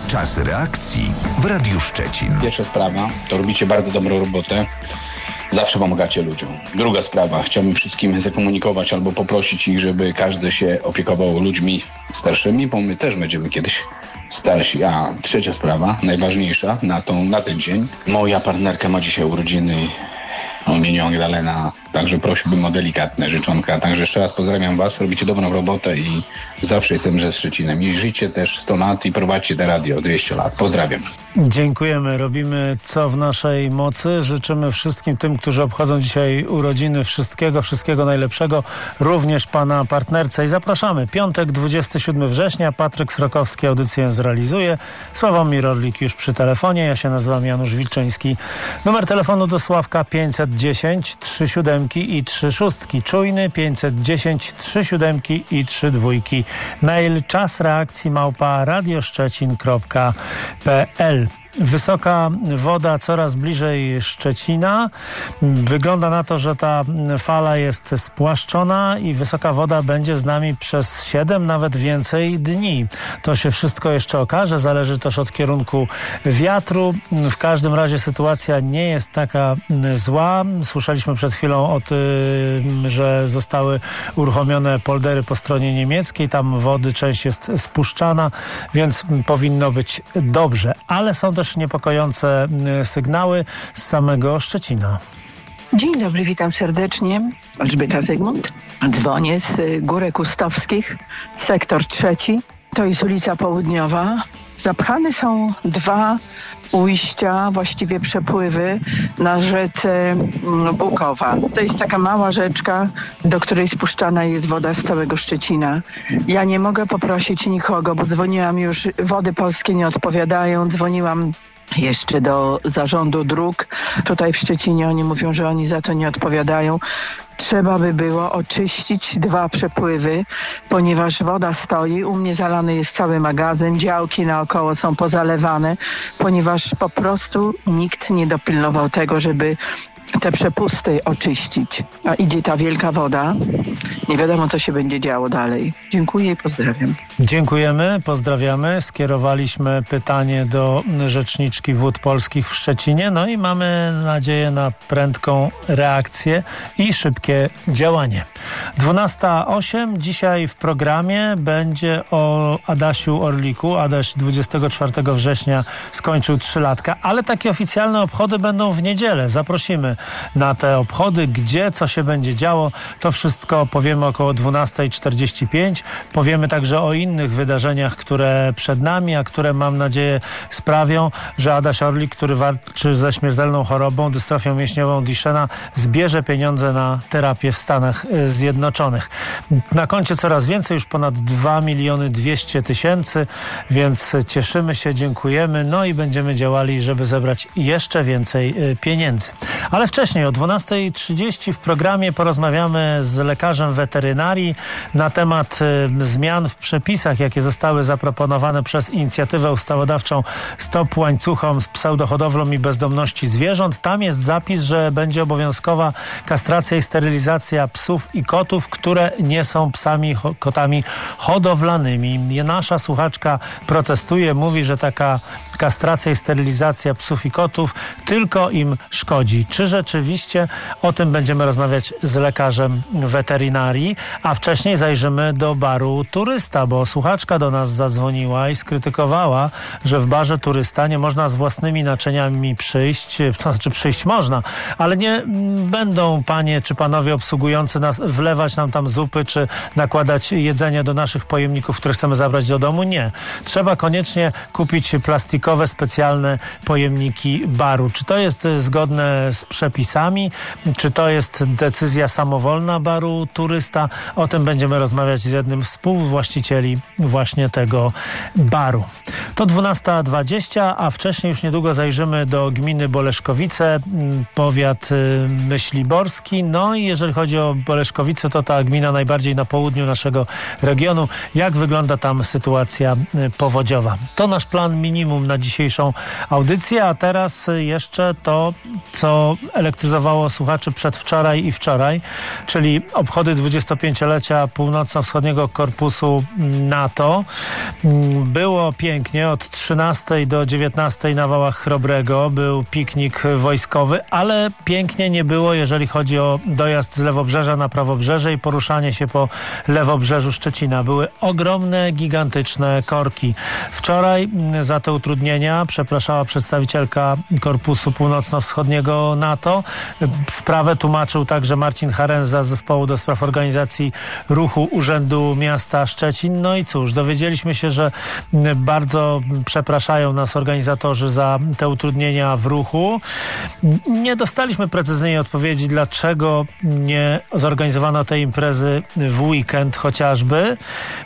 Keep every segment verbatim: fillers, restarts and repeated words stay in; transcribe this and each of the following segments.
Czas reakcji w Radiu Szczecin. Pierwsza sprawa, to robicie bardzo dobrą robotę. Zawsze pomagacie ludziom. Druga sprawa, chciałbym wszystkim zakomunikować albo poprosić ich, żeby każdy się opiekował ludźmi starszymi, bo my też będziemy kiedyś starsi. A trzecia sprawa, najważniejsza na, tą, na ten dzień. Moja partnerka ma dzisiaj urodziny o imieniu Magdalena, także prosiłbym o delikatne życzonka. Także jeszcze raz pozdrawiam Was, robicie dobrą robotę i zawsze jestem ze Szczecinem. I żyjcie też sto lat i prowadźcie te radio dwieście lat. Pozdrawiam. Dziękujemy. Robimy co w naszej mocy. Życzymy wszystkim tym, którzy obchodzą dzisiaj urodziny, wszystkiego, wszystkiego najlepszego. Również Pana partnerce. I zapraszamy. Piątek, dwudziestego siódmego września. Patryk Srokowski audycję zrealizuje. Sławomir Orlik już przy telefonie. Ja się nazywam Janusz Wilczyński. Numer telefonu do Sławka pięćset dziesięć, trzy siódemki i trzy szóstki. Czujny pięćset dziesięć, trzy siódemki i trzy dwójki. Mail czas reakcji małpa radioszczecin kropka p l. Wysoka woda coraz bliżej Szczecina. Wygląda na to, że ta fala jest spłaszczona i wysoka woda będzie z nami przez siedem, nawet więcej dni. To się wszystko jeszcze okaże, zależy też od kierunku wiatru. W każdym razie sytuacja nie jest taka zła. Słyszeliśmy przed chwilą o tym, że zostały uruchomione poldery po stronie niemieckiej. Tam wody część jest spuszczana, więc powinno być dobrze. Ale są też niepokojące sygnały z samego Szczecina. Dzień dobry, witam serdecznie. Elżbieta Zygmunt. Dzwonię z Górek Ustowskich, sektor trzeci. To jest ulica Południowa. Zapchane są dwa ujścia, właściwie przepływy na rzece Bukowa. To jest taka mała rzeczka, do której spuszczana jest woda z całego Szczecina. Ja nie mogę poprosić nikogo, bo dzwoniłam już, Wody Polskie nie odpowiadają, dzwoniłam jeszcze do zarządu dróg. Tutaj w Szczecinie oni mówią, że oni za to nie odpowiadają. Trzeba by było oczyścić dwa przepływy, ponieważ woda stoi. U mnie zalany jest cały magazyn, działki naokoło są pozalewane, ponieważ po prostu nikt nie dopilnował tego, żeby te przepusty oczyścić. A idzie ta wielka woda. Nie wiadomo, co się będzie działo dalej. Dziękuję i pozdrawiam. Dziękujemy, pozdrawiamy. Skierowaliśmy pytanie do rzeczniczki Wód Polskich w Szczecinie. No i mamy nadzieję na prędką reakcję i szybkie działanie. dwunasta osiem. Dzisiaj w programie będzie o Adasiu Orliku. Adaś dwudziestego czwartego września skończył trzylatka, ale takie oficjalne obchody będą w niedzielę. Zaprosimy na te obchody, gdzie, co się będzie działo. To wszystko powiemy około dwunasta czterdzieści pięć. Powiemy także o innych wydarzeniach, które przed nami, a które, mam nadzieję, sprawią, że Adaś Orlik, który walczy ze śmiertelną chorobą, dystrofią mięśniową Duchenne, zbierze pieniądze na terapię w Stanach Zjednoczonych. Na koncie coraz więcej, już ponad dwa miliony dwieście tysięcy, więc cieszymy się, dziękujemy, no i będziemy działali, żeby zebrać jeszcze więcej pieniędzy. Ale wcześniej, o dwunasta trzydzieści w programie porozmawiamy z lekarzem weterynarii na temat y, zmian w przepisach, jakie zostały zaproponowane przez inicjatywę ustawodawczą Stop łańcuchom z pseudohodowlą i bezdomności zwierząt. Tam jest zapis, że będzie obowiązkowa kastracja i sterylizacja psów i kotów, które nie są psami, ho, kotami hodowlanymi. Nasza słuchaczka protestuje, mówi, że taka kastracja i sterylizacja psów i kotów tylko im szkodzi. Czy rzeczywiście? O tym będziemy rozmawiać z lekarzem weterynarii, a wcześniej zajrzymy do baru Turysta, bo słuchaczka do nas zadzwoniła i skrytykowała, że w barze Turysta nie można z własnymi naczyniami przyjść, to znaczy przyjść można, ale nie będą panie czy panowie obsługujący nas wlewać nam tam zupy, czy nakładać jedzenia do naszych pojemników, które chcemy zabrać do domu. Nie. Trzeba koniecznie kupić plastikowe, specjalne pojemniki baru. Czy to jest zgodne z przepisami? Czy to jest decyzja samowolna baru Turysta? O tym będziemy rozmawiać z jednym z współwłaścicieli właśnie tego baru. To dwunasta dwadzieścia, a wcześniej już niedługo zajrzymy do gminy Boleszkowice, powiat myśliborski. No i jeżeli chodzi o Boleszkowice, to ta gmina najbardziej na południu naszego regionu. Jak wygląda tam sytuacja powodziowa? To nasz plan minimum na dzisiejszą audycję, a teraz jeszcze to, co zaelektryzowało słuchaczy przedwczoraj i wczoraj, czyli obchody dwudziestopięciolecia Północno-Wschodniego Korpusu NATO. Było pięknie, od trzynastej do dziewiętnastej na Wałach Chrobrego był piknik wojskowy, ale pięknie nie było, jeżeli chodzi o dojazd z Lewobrzeża na Prawobrzeże i poruszanie się po Lewobrzeżu Szczecina. Były ogromne, gigantyczne korki. Wczoraj za te utrudnienia przepraszała przedstawicielka Korpusu Północno-Wschodniego NATO. Sprawę tłumaczył także Marcin Harenza z Zespołu do Spraw Organizacji Ruchu Urzędu Miasta Szczecin. No i cóż, dowiedzieliśmy się, że bardzo przepraszają nas organizatorzy za te utrudnienia w ruchu. Nie dostaliśmy precyzyjnej odpowiedzi, dlaczego nie zorganizowano tej imprezy w weekend chociażby.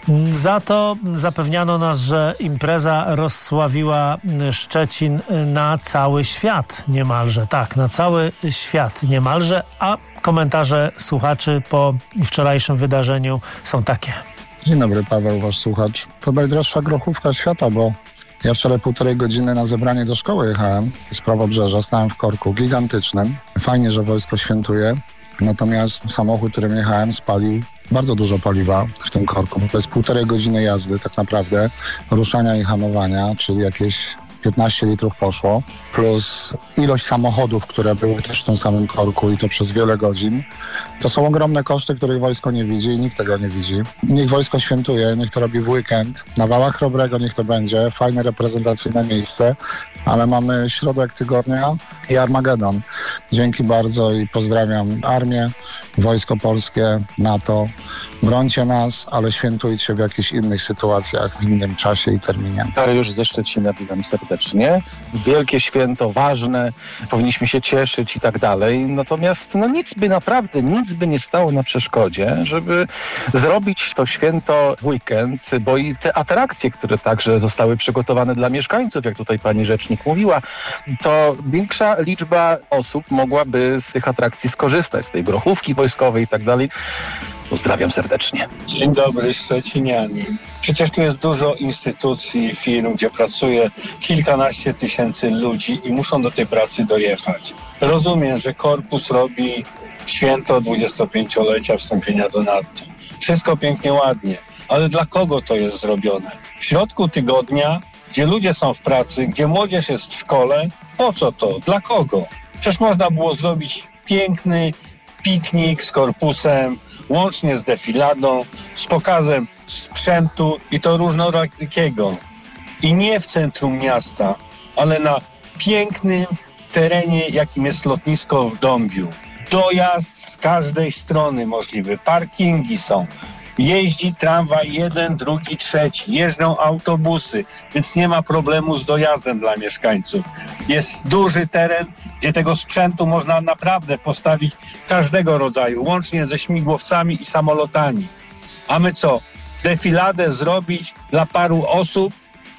Za to zapewniano nas, że impreza rozsławiła Szczecin na cały świat niemalże. Tak, na cały świat niemalże, a komentarze słuchaczy po wczorajszym wydarzeniu są takie. Dzień dobry, Paweł, wasz słuchacz. To najdroższa grochówka świata, bo ja wczoraj półtorej godziny na zebranie do szkoły jechałem z Prawobrzeża, stałem w korku gigantycznym. Fajnie, że wojsko świętuje, natomiast samochód, którym jechałem, spalił bardzo dużo paliwa w tym korku. To jest półtorej godziny jazdy tak naprawdę, ruszania i hamowania, czyli jakieś piętnaście litrów poszło, plus ilość samochodów, które były też w tym samym korku i to przez wiele godzin. To są ogromne koszty, których wojsko nie widzi i nikt tego nie widzi. Niech wojsko świętuje, niech to robi w weekend. Na Wałach Chrobrego niech to będzie, fajne reprezentacyjne miejsce, ale mamy środek tygodnia i Armagedon. Dzięki bardzo i pozdrawiam armię, Wojsko Polskie, NATO. Brońcie nas, ale świętujcie w jakichś innych sytuacjach, w innym czasie i terminie. Już ze Szczecina witam serdecznie. Wielkie święto, ważne, powinniśmy się cieszyć i tak dalej. Natomiast no nic by naprawdę, nic by nie stało na przeszkodzie, żeby zrobić to święto w weekend, bo i te atrakcje, które także zostały przygotowane dla mieszkańców, jak tutaj pani rzecznik mówiła, to większa liczba osób mogłaby z tych atrakcji skorzystać, z tej grochówki wojskowej i tak dalej. Pozdrawiam serdecznie. Dzień dobry, szczeciniani. Przecież tu jest dużo instytucji, firm, gdzie pracuje kilkanaście tysięcy ludzi i muszą do tej pracy dojechać. Rozumiem, że korpus robi święto dwudziestopięciolecia wstąpienia do NATO. Wszystko pięknie, ładnie, ale dla kogo to jest zrobione? W środku tygodnia, gdzie ludzie są w pracy, gdzie młodzież jest w szkole, po co to? Dla kogo? Przecież można było zrobić piękny piknik z korpusem, łącznie z defiladą, z pokazem sprzętu i to różnorakiego. I nie w centrum miasta, ale na pięknym terenie, jakim jest lotnisko w Dąbiu. Dojazd z każdej strony możliwy, parkingi są. Jeździ tramwaj jeden, drugi, trzeci, jeżdżą autobusy, więc nie ma problemu z dojazdem dla mieszkańców. Jest duży teren, gdzie tego sprzętu można naprawdę postawić każdego rodzaju, łącznie ze śmigłowcami i samolotami. A my co? Defiladę zrobić dla paru osób?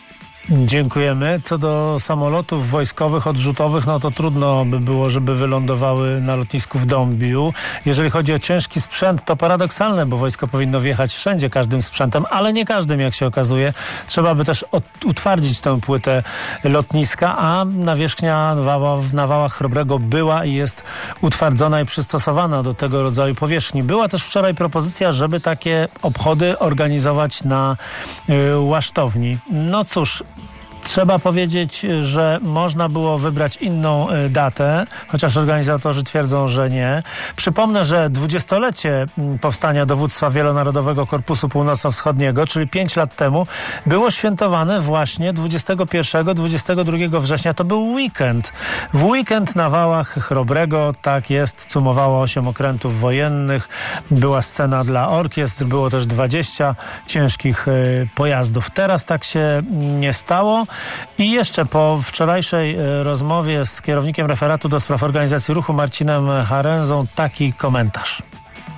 Dziękujemy. Co do samolotów wojskowych, odrzutowych, no to trudno by było, żeby wylądowały na lotnisku w Dąbiu. Jeżeli chodzi o ciężki sprzęt, to paradoksalne, bo wojsko powinno wjechać wszędzie każdym sprzętem, ale nie każdym, jak się okazuje. Trzeba by też od, utwardzić tę płytę lotniska, a nawierzchnia na Wałach Chrobrego była i jest utwardzona i przystosowana do tego rodzaju powierzchni. Była też wczoraj propozycja, żeby takie obchody organizować na y, Łasztowni. No cóż, trzeba powiedzieć, że można było wybrać inną datę, chociaż organizatorzy twierdzą, że nie. Przypomnę, że dwudziestolecie powstania Dowództwa Wielonarodowego Korpusu Północno-Wschodniego, czyli pięć lat temu, było świętowane właśnie dwudziestego pierwszego do dwudziestego drugiego września. To był weekend. W weekend na Wałach Chrobrego, tak jest, cumowało osiem okrętów wojennych, była scena dla orkiestr, było też dwadzieścia ciężkich y, pojazdów. Teraz tak się nie stało. I jeszcze po wczorajszej rozmowie z kierownikiem referatu do spraw organizacji ruchu Marcinem Harenzą taki komentarz.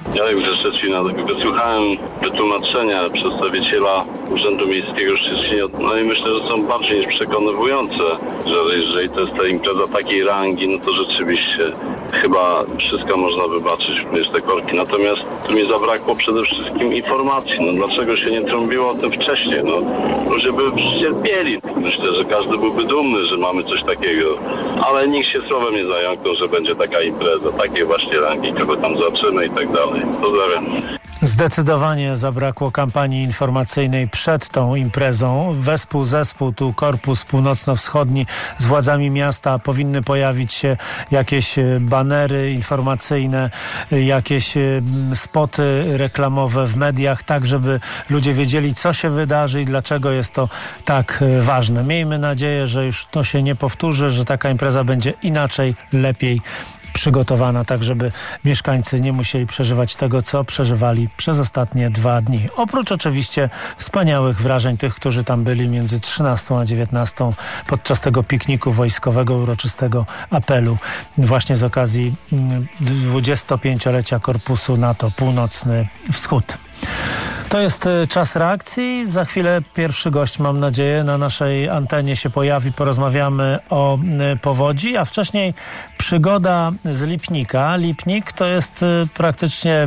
Jarek ze Szczecina. Wysłuchałem wytłumaczenia przedstawiciela Urzędu Miejskiego w Szczecinie. No i myślę, że są bardziej niż przekonywujące, że jeżeli to jest ta impreza takiej rangi, no to rzeczywiście chyba wszystko można wybaczyć, również te korki. Natomiast tu mi zabrakło przede wszystkim informacji. No dlaczego się nie trąbiło o tym wcześniej? No ludzie by cierpieli. Myślę, że każdy byłby dumny, że mamy coś takiego. Ale nikt się słowem nie zająknął, że będzie taka impreza, takiej właśnie rangi, kogo tam zobaczymy i tak dalej. Pozdrawiam. Zdecydowanie zabrakło kampanii informacyjnej przed tą imprezą. Wespół, zespół, tu Korpus Północno-Wschodni z władzami miasta powinny pojawić się jakieś banery informacyjne, jakieś spoty reklamowe w mediach, tak żeby ludzie wiedzieli, co się wydarzy i dlaczego jest to tak ważne. Miejmy nadzieję, że już to się nie powtórzy, że taka impreza będzie inaczej, lepiej przygotowana, tak żeby mieszkańcy nie musieli przeżywać tego, co przeżywali przez ostatnie dwa dni. Oprócz oczywiście wspaniałych wrażeń tych, którzy tam byli między trzynastą a dziewiętnastą podczas tego pikniku wojskowego, uroczystego apelu właśnie z okazji dwudziestopięciolecia Korpusu NATO Północny Wschód. To jest czas reakcji. Za chwilę pierwszy gość, mam nadzieję, na naszej antenie się pojawi. Porozmawiamy o powodzi, a wcześniej przygoda z Lipnika. Lipnik to jest praktycznie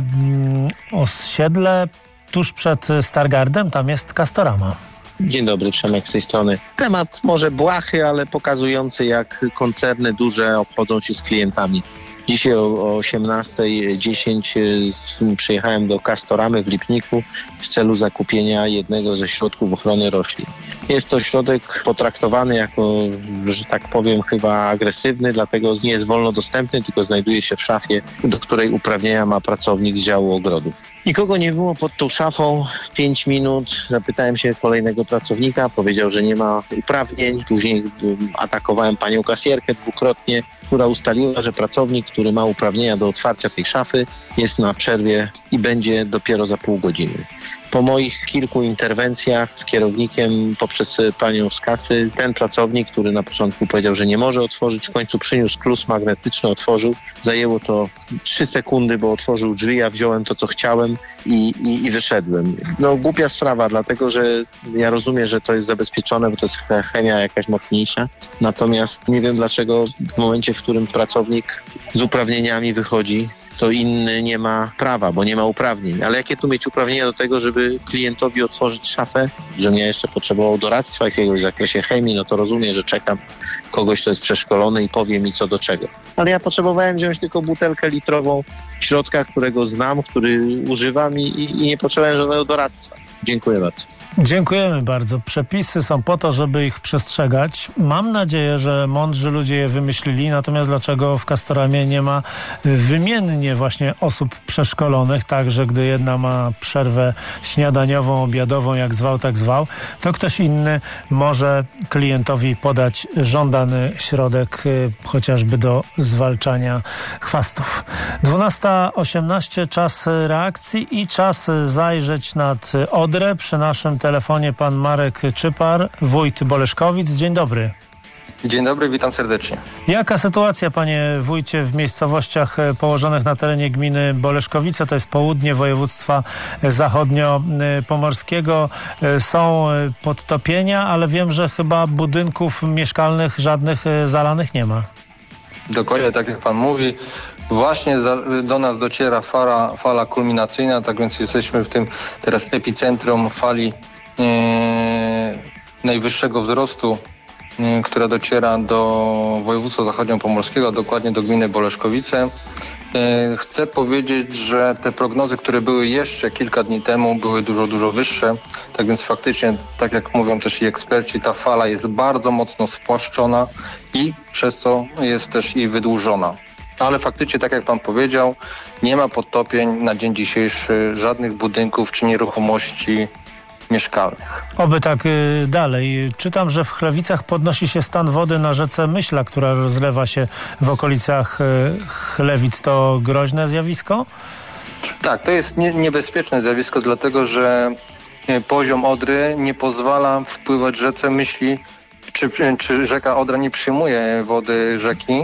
osiedle tuż przed Stargardem. Tam jest Castorama. Dzień dobry, Przemek z tej strony. Temat może błahy, ale pokazujący, jak koncerny duże obchodzą się z klientami. Dzisiaj o osiemnasta dziesięć przyjechałem do Castoramy w Lipniku w celu zakupienia jednego ze środków ochrony roślin. Jest to środek potraktowany jako, że tak powiem, chyba agresywny, dlatego nie jest wolno dostępny, tylko znajduje się w szafie, do której uprawnienia ma pracownik z działu ogrodów. Nikogo nie było pod tą szafą. Pięć minut zapytałem się kolejnego pracownika, powiedział, że nie ma uprawnień. Później atakowałem panią kasjerkę dwukrotnie, która ustaliła, że pracownik, który ma uprawnienia do otwarcia tej szafy, jest na przerwie i będzie dopiero za pół godziny. Po moich kilku interwencjach z kierownikiem poprzez panią z kasy, ten pracownik, który na początku powiedział, że nie może otworzyć, w końcu przyniósł klus magnetyczny, otworzył. Zajęło to trzy sekundy, bo otworzył drzwi, ja wziąłem to, co chciałem i, i, i wyszedłem. No głupia sprawa, dlatego że ja rozumiem, że to jest zabezpieczone, bo to jest chemia jakaś mocniejsza. Natomiast nie wiem, dlaczego w momencie, w którym pracownik z uprawnieniami wychodzi, to inny nie ma prawa, bo nie ma uprawnień. Ale jakie tu mieć uprawnienia do tego, żeby klientowi otworzyć szafę? Że mnie jeszcze potrzebował doradztwa jakiegoś w zakresie chemii, no to rozumiem, że czekam kogoś, kto jest przeszkolony i powie mi co do czego. Ale ja potrzebowałem wziąć tylko butelkę litrową środka, którego znam, który używam i, i nie potrzebowałem żadnego doradztwa. Dziękuję bardzo. Dziękujemy bardzo. Przepisy są po to, żeby ich przestrzegać. Mam nadzieję, że mądrzy ludzie je wymyślili, natomiast dlaczego w Castoramie nie ma wymiennie właśnie osób przeszkolonych, tak, że gdy jedna ma przerwę śniadaniową, obiadową, jak zwał, tak zwał, to ktoś inny może klientowi podać żądany środek, chociażby do zwalczania chwastów. dwunasta osiemnaście, czas reakcji i czas zajrzeć nad Odrę. Przy naszym telefonie pan Marek Czypar, wójt Boleszkowic. Dzień dobry. Dzień dobry, witam serdecznie. Jaka sytuacja, panie wójcie, w miejscowościach położonych na terenie gminy Boleszkowice, to jest południe województwa zachodniopomorskiego? Są podtopienia, ale wiem, że chyba budynków mieszkalnych żadnych zalanych nie ma. Dokładnie tak jak pan mówi. Właśnie za, do nas dociera fala, fala kulminacyjna, tak więc jesteśmy w tym teraz epicentrum fali e, najwyższego wzrostu, e, która dociera do województwa zachodniopomorskiego, dokładnie do gminy Boleszkowice. E, chcę powiedzieć, że te prognozy, które były jeszcze kilka dni temu, były dużo, dużo wyższe. Tak więc faktycznie, tak jak mówią też i eksperci, ta fala jest bardzo mocno spłaszczona i przez to jest też i wydłużona. Ale faktycznie, tak jak pan powiedział, nie ma podtopień na dzień dzisiejszy żadnych budynków czy nieruchomości mieszkalnych. Oby tak y, dalej. Czytam, że w Chlewicach podnosi się stan wody na rzece Myśla, która rozlewa się w okolicach y, Chlewic. To groźne zjawisko? Tak, to jest nie, niebezpieczne zjawisko, dlatego że poziom Odry nie pozwala wpływać rzece Myśli, czy, czy rzeka Odra nie przyjmuje wody rzeki.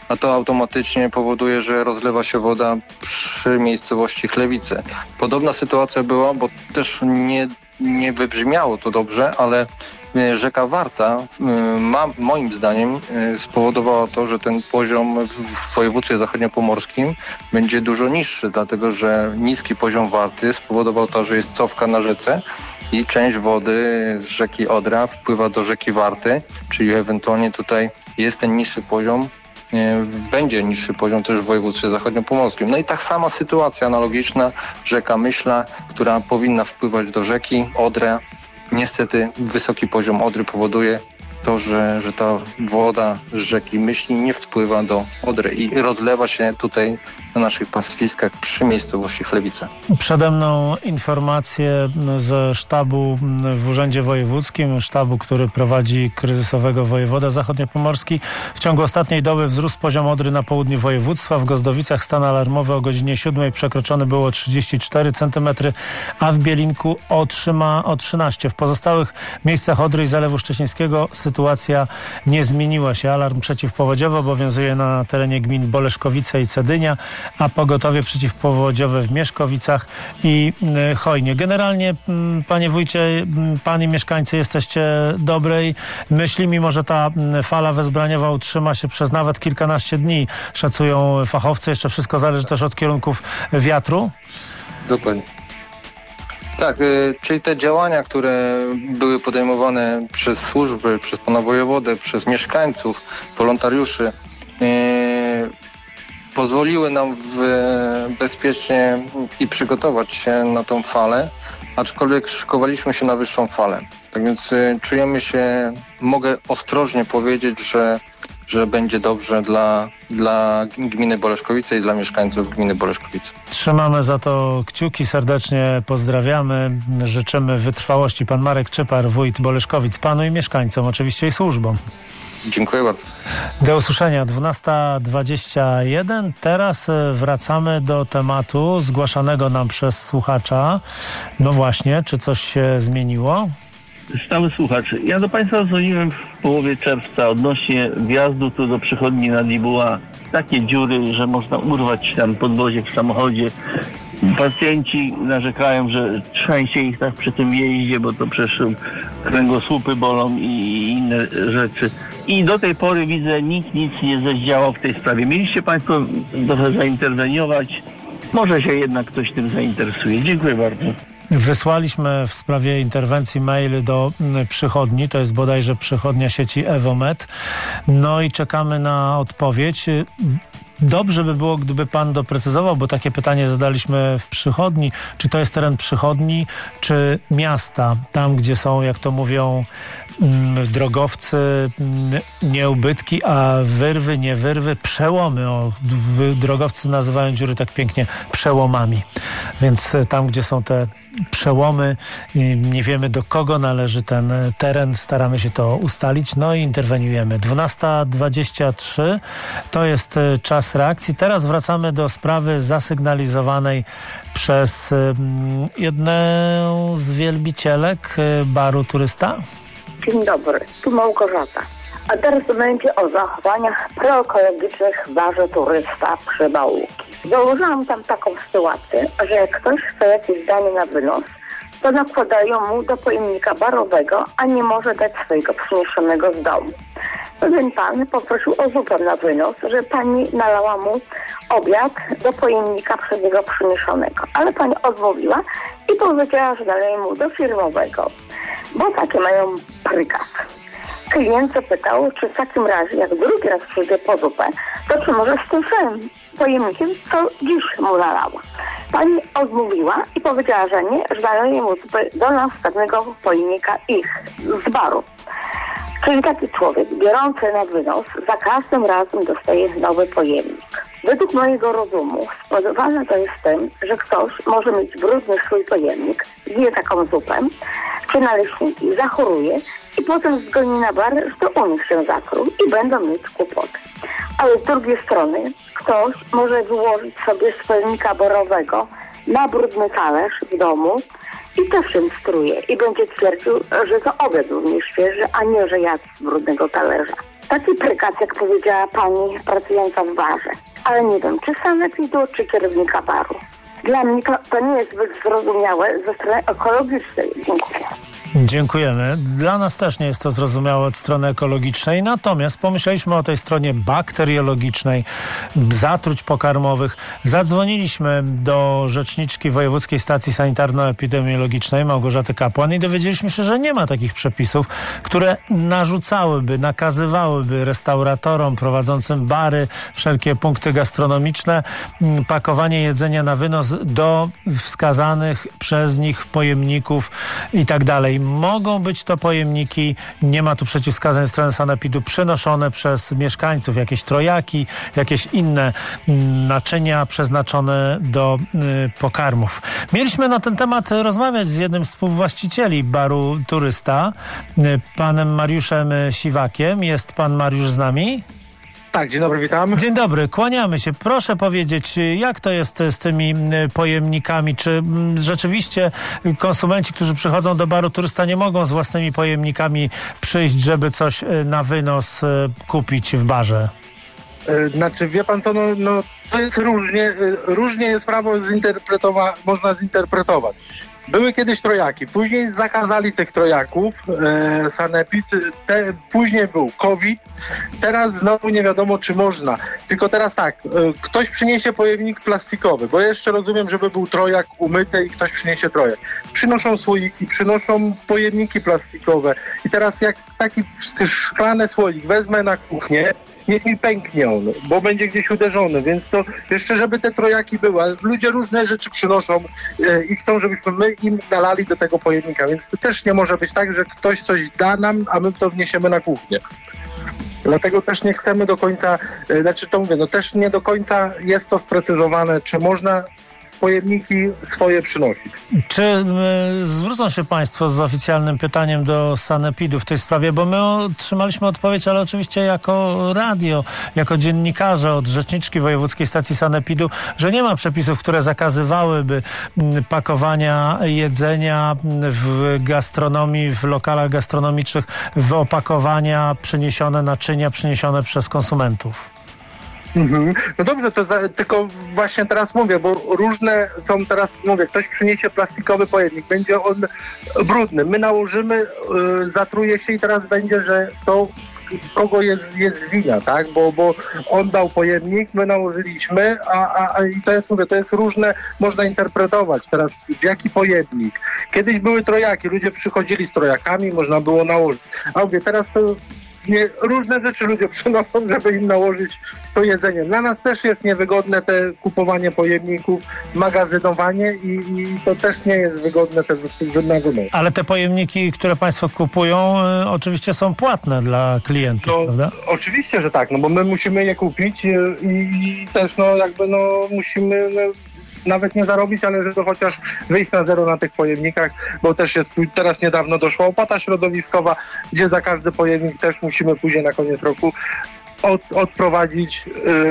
a to automatycznie powoduje, że rozlewa się woda przy miejscowości Chlewice. Podobna sytuacja była, bo też nie, nie wybrzmiało to dobrze, ale rzeka Warta ma, moim zdaniem spowodowała to, że ten poziom w województwie zachodniopomorskim będzie dużo niższy, dlatego że niski poziom Warty spowodował to, że jest cofka na rzece i część wody z rzeki Odra wpływa do rzeki Warty, czyli ewentualnie tutaj jest ten niższy poziom, będzie niższy poziom też w województwie zachodniopomorskim. No i tak sama sytuacja analogiczna, rzeka Myśla, która powinna wpływać do rzeki Odra. Niestety wysoki poziom Odry powoduje to, że, że ta woda z rzeki Myśli nie wpływa do Odry i rozlewa się tutaj na naszych pastwiskach przy miejscowości Chlewice. Przede mną informacje ze sztabu w Urzędzie Wojewódzkim, sztabu, który prowadzi kryzysowego wojewoda zachodniopomorski. W ciągu ostatniej doby wzrósł poziom Odry na południu województwa. W Gozdowicach stan alarmowy o godzinie siódmej przekroczony było o trzydzieści cztery centymetry, a w Bielinku o, trzyma, o trzynaście. W pozostałych miejscach Odry i Zalewu Szczecińskiego sytuacja nie zmieniła się. Alarm przeciwpowodziowy obowiązuje na terenie gmin Boleszkowice i Cedynia, a pogotowie przeciwpowodziowe w Mieszkowicach i Chojnie. Generalnie, panie wójcie, pani mieszkańcy, jesteście dobrej myśli, mimo że ta fala wezbraniowa utrzyma się przez nawet kilkanaście dni, szacują fachowcy. Jeszcze wszystko zależy też od kierunków wiatru. Dokładnie. Tak, y, czyli te działania, które były podejmowane przez służby, przez pana wojewodę, przez mieszkańców, wolontariuszy, y, pozwoliły nam w, bezpiecznie i przygotować się na tą falę, aczkolwiek szykowaliśmy się na wyższą falę. Tak więc y, czujemy się, mogę ostrożnie powiedzieć, że że będzie dobrze dla, dla gminy Boleszkowice i dla mieszkańców gminy Boleszkowice. Trzymamy za to kciuki, serdecznie pozdrawiamy, życzymy wytrwałości. Pan Marek Czypar, wójt Boleszkowic, panu i mieszkańcom, oczywiście i służbom. Dziękuję bardzo. Do usłyszenia. dwunasta dwadzieścia jeden. Teraz wracamy do tematu zgłaszanego nam przez słuchacza. No właśnie, czy coś się zmieniło? Stały słuchacz. Ja do państwa dzwoniłem w połowie czerwca odnośnie wjazdu tu do przychodni na Dibuła. Takie dziury, że można urwać tam podwozie w samochodzie. Pacjenci narzekają, że trzęsie ich tak przy tym jeździe, bo to przecież kręgosłupy bolą i inne rzeczy. I do tej pory widzę, nikt nic nie zdziałał w tej sprawie. Mieliście państwo trochę zainterweniować. Może się jednak ktoś tym zainteresuje. Dziękuję bardzo. Wysłaliśmy w sprawie interwencji mail do przychodni, to jest bodajże przychodnia sieci Evomed, no i czekamy na odpowiedź. Dobrze by było, gdyby pan doprecyzował, bo takie pytanie zadaliśmy w przychodni, czy to jest teren przychodni, czy miasta, tam gdzie są, jak to mówią drogowcy, nie ubytki, a wyrwy, nie wyrwy, przełomy. O, drogowcy nazywają dziury tak pięknie przełomami. Więc tam, gdzie są te przełomy, nie wiemy, do kogo należy ten teren, staramy się to ustalić, no i interweniujemy. dwunasta dwadzieścia trzy to jest czas reakcji. Teraz wracamy do sprawy zasygnalizowanej przez jedną z wielbicielek baru Turysta. Dzień dobry, tu Małgorzata. A teraz będzie o zachowaniach proekologicznych w barze Turysta przy Bałuki. Założyłam tam taką sytuację, że jak ktoś chce jakieś danie na wynos, to nakładają mu do pojemnika barowego, a nie może dać swojego przyniesionego z domu. Pewien pan poprosił o zupę na wynos, że pani nalała mu obiad do pojemnika przez niego przyniesionego. Ale pani odmówiła i powiedziała, że naleje mu do firmowego, bo takie mają prykaz. Klient zapytał, czy w takim razie, jak drugi raz przyjdzie po zupę, to czy może z tym samym pojemnikiem, co dziś mu nalała. Pani odmówiła i powiedziała, że nie, że naleje mu zupę do następnego pojemnika ich, z baru. Czyli taki człowiek, biorący na wynos, za każdym razem dostaje nowy pojemnik. Według mojego rozumu spowodowane to jest tym, że ktoś może mieć brudny swój pojemnik, zje taką zupę, czy naleśniki, zachoruje i potem zgoni na bar, że to u nich się zakrył i będą mieć kłopoty. Ale z drugiej strony ktoś może wyłożyć sobie z pojemnika barowego na brudny talerz w domu i też się struje i będzie twierdził, że to obiad również świeży, a nie, że jadł z brudnego talerza. taki prykac, jak powiedziała pani pracująca w barze. Ale nie wiem, czy sanepidu, czy kierownika baru. Dla mnie to, to nie jest zbyt zrozumiałe ze strony ekologicznej. Dziękuję. Dziękujemy. Dla nas też nie jest to zrozumiałe od strony ekologicznej, natomiast pomyśleliśmy o tej stronie bakteriologicznej, zatruć pokarmowych. Zadzwoniliśmy do rzeczniczki Wojewódzkiej Stacji Sanitarno-Epidemiologicznej Małgorzaty Kapłan i dowiedzieliśmy się, że nie ma takich przepisów, które narzucałyby, nakazywałyby restauratorom prowadzącym bary, wszelkie punkty gastronomiczne, pakowanie jedzenia na wynos do wskazanych przez nich pojemników i tak dalej. Mogą być to pojemniki, nie ma tu przeciwwskazań ze strony sanepidu, przynoszone przez mieszkańców, jakieś trojaki, jakieś inne naczynia przeznaczone do y, pokarmów. Mieliśmy na ten temat rozmawiać z jednym z współwłaścicieli baru Turysta, y, panem Mariuszem Siwakiem. Jest pan Mariusz z nami? Tak, dzień dobry, witam. Dzień dobry, kłaniamy się. Proszę powiedzieć, jak to jest z tymi pojemnikami? Czy rzeczywiście konsumenci, którzy przychodzą do baru Turysta, nie mogą z własnymi pojemnikami przyjść, żeby coś na wynos kupić w barze? Znaczy, wie pan co, no, no to jest różnie, różnie jest prawo zinterpretowa- można zinterpretować. Były kiedyś trojaki, później zakazali tych trojaków, e, sanepid, te, później był COVID, teraz znowu nie wiadomo, czy można. Tylko teraz tak, e, ktoś przyniesie pojemnik plastikowy, bo jeszcze rozumiem, żeby był trojak umyty i ktoś przyniesie trojak. Przynoszą słoiki, przynoszą pojemniki plastikowe i teraz jak taki szklany słoik wezmę na kuchnię, niech mi pęknie on, bo będzie gdzieś uderzony, więc to jeszcze, żeby te trojaki były, ale ludzie różne rzeczy przynoszą e, i chcą, żebyśmy my im nalali do tego pojemnika, więc to też nie może być tak, że ktoś coś da nam, a my to wniesiemy na kuchnię. Dlatego też nie chcemy do końca, e, znaczy to mówię, no też nie do końca jest to sprecyzowane, czy można pojemniki swoje przynosić. Czy y, zwrócą się państwo z oficjalnym pytaniem do sanepidu w tej sprawie, bo my otrzymaliśmy odpowiedź, ale oczywiście jako radio, jako dziennikarze od rzeczniczki Wojewódzkiej Stacji Sanepidu, że nie ma przepisów, które zakazywałyby y, pakowania jedzenia w gastronomii, w lokalach gastronomicznych, w opakowania przyniesione, naczynia przyniesione przez konsumentów. Mhm. No dobrze, to za, tylko właśnie teraz mówię, bo różne są teraz, mówię, ktoś przyniesie plastikowy pojemnik, będzie on brudny, my nałożymy, y, zatruje się i teraz będzie, że to kogo jest, jest wina, tak, bo, bo on dał pojemnik, my nałożyliśmy, a, a, a i to jest, mówię, to jest różne, można interpretować teraz, jaki pojemnik. Kiedyś były trojaki, ludzie przychodzili z trojakami, można było nałożyć, a mówię, teraz to Nie, różne rzeczy ludzie przynoszą, żeby im nałożyć to jedzenie. Dla nas też jest niewygodne te kupowanie pojemników, magazynowanie i, i to też nie jest wygodne te na wynos. Ale te pojemniki, które państwo kupują, y, oczywiście są płatne dla klientów, no, prawda? Oczywiście, że tak, no bo my musimy je kupić i, i też no jakby no musimy no, nawet nie zarobić, ale żeby chociaż wyjść na zero na tych pojemnikach, bo też jest, teraz niedawno doszła opłata środowiskowa, gdzie za każdy pojemnik też musimy później na koniec roku Od, odprowadzić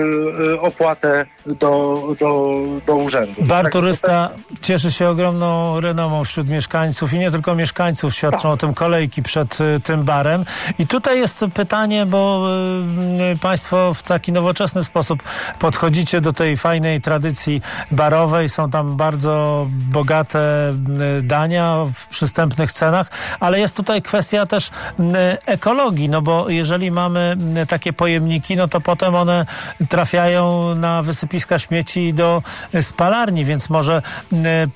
yy, opłatę do, do, do urzędu. Bar tak, Turysta tak. cieszy się ogromną renomą wśród mieszkańców i nie tylko mieszkańców, świadczą tak. o tym kolejki przed y, tym barem. I tutaj jest pytanie, bo y, państwo w taki nowoczesny sposób podchodzicie do tej fajnej tradycji barowej. Są tam bardzo bogate y, dania w przystępnych cenach, ale jest tutaj kwestia też y, ekologii, no bo jeżeli mamy y, takie pojemniki, no to potem one trafiają na wysypiska śmieci do spalarni, więc może y,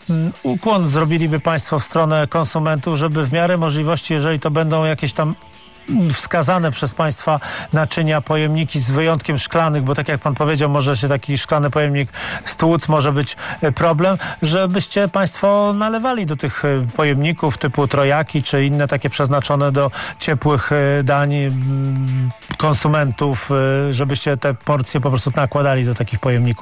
ukłon zrobiliby państwo w stronę konsumentów, żeby w miarę możliwości, jeżeli to będą jakieś tam wskazane przez państwa naczynia, pojemniki z wyjątkiem szklanych, bo tak jak pan powiedział, może się taki szklany pojemnik stłuc, może być problem, żebyście państwo nalewali do tych pojemników typu trojaki, czy inne takie przeznaczone do ciepłych dań konsumentów, żebyście te porcje po prostu nakładali do takich pojemników.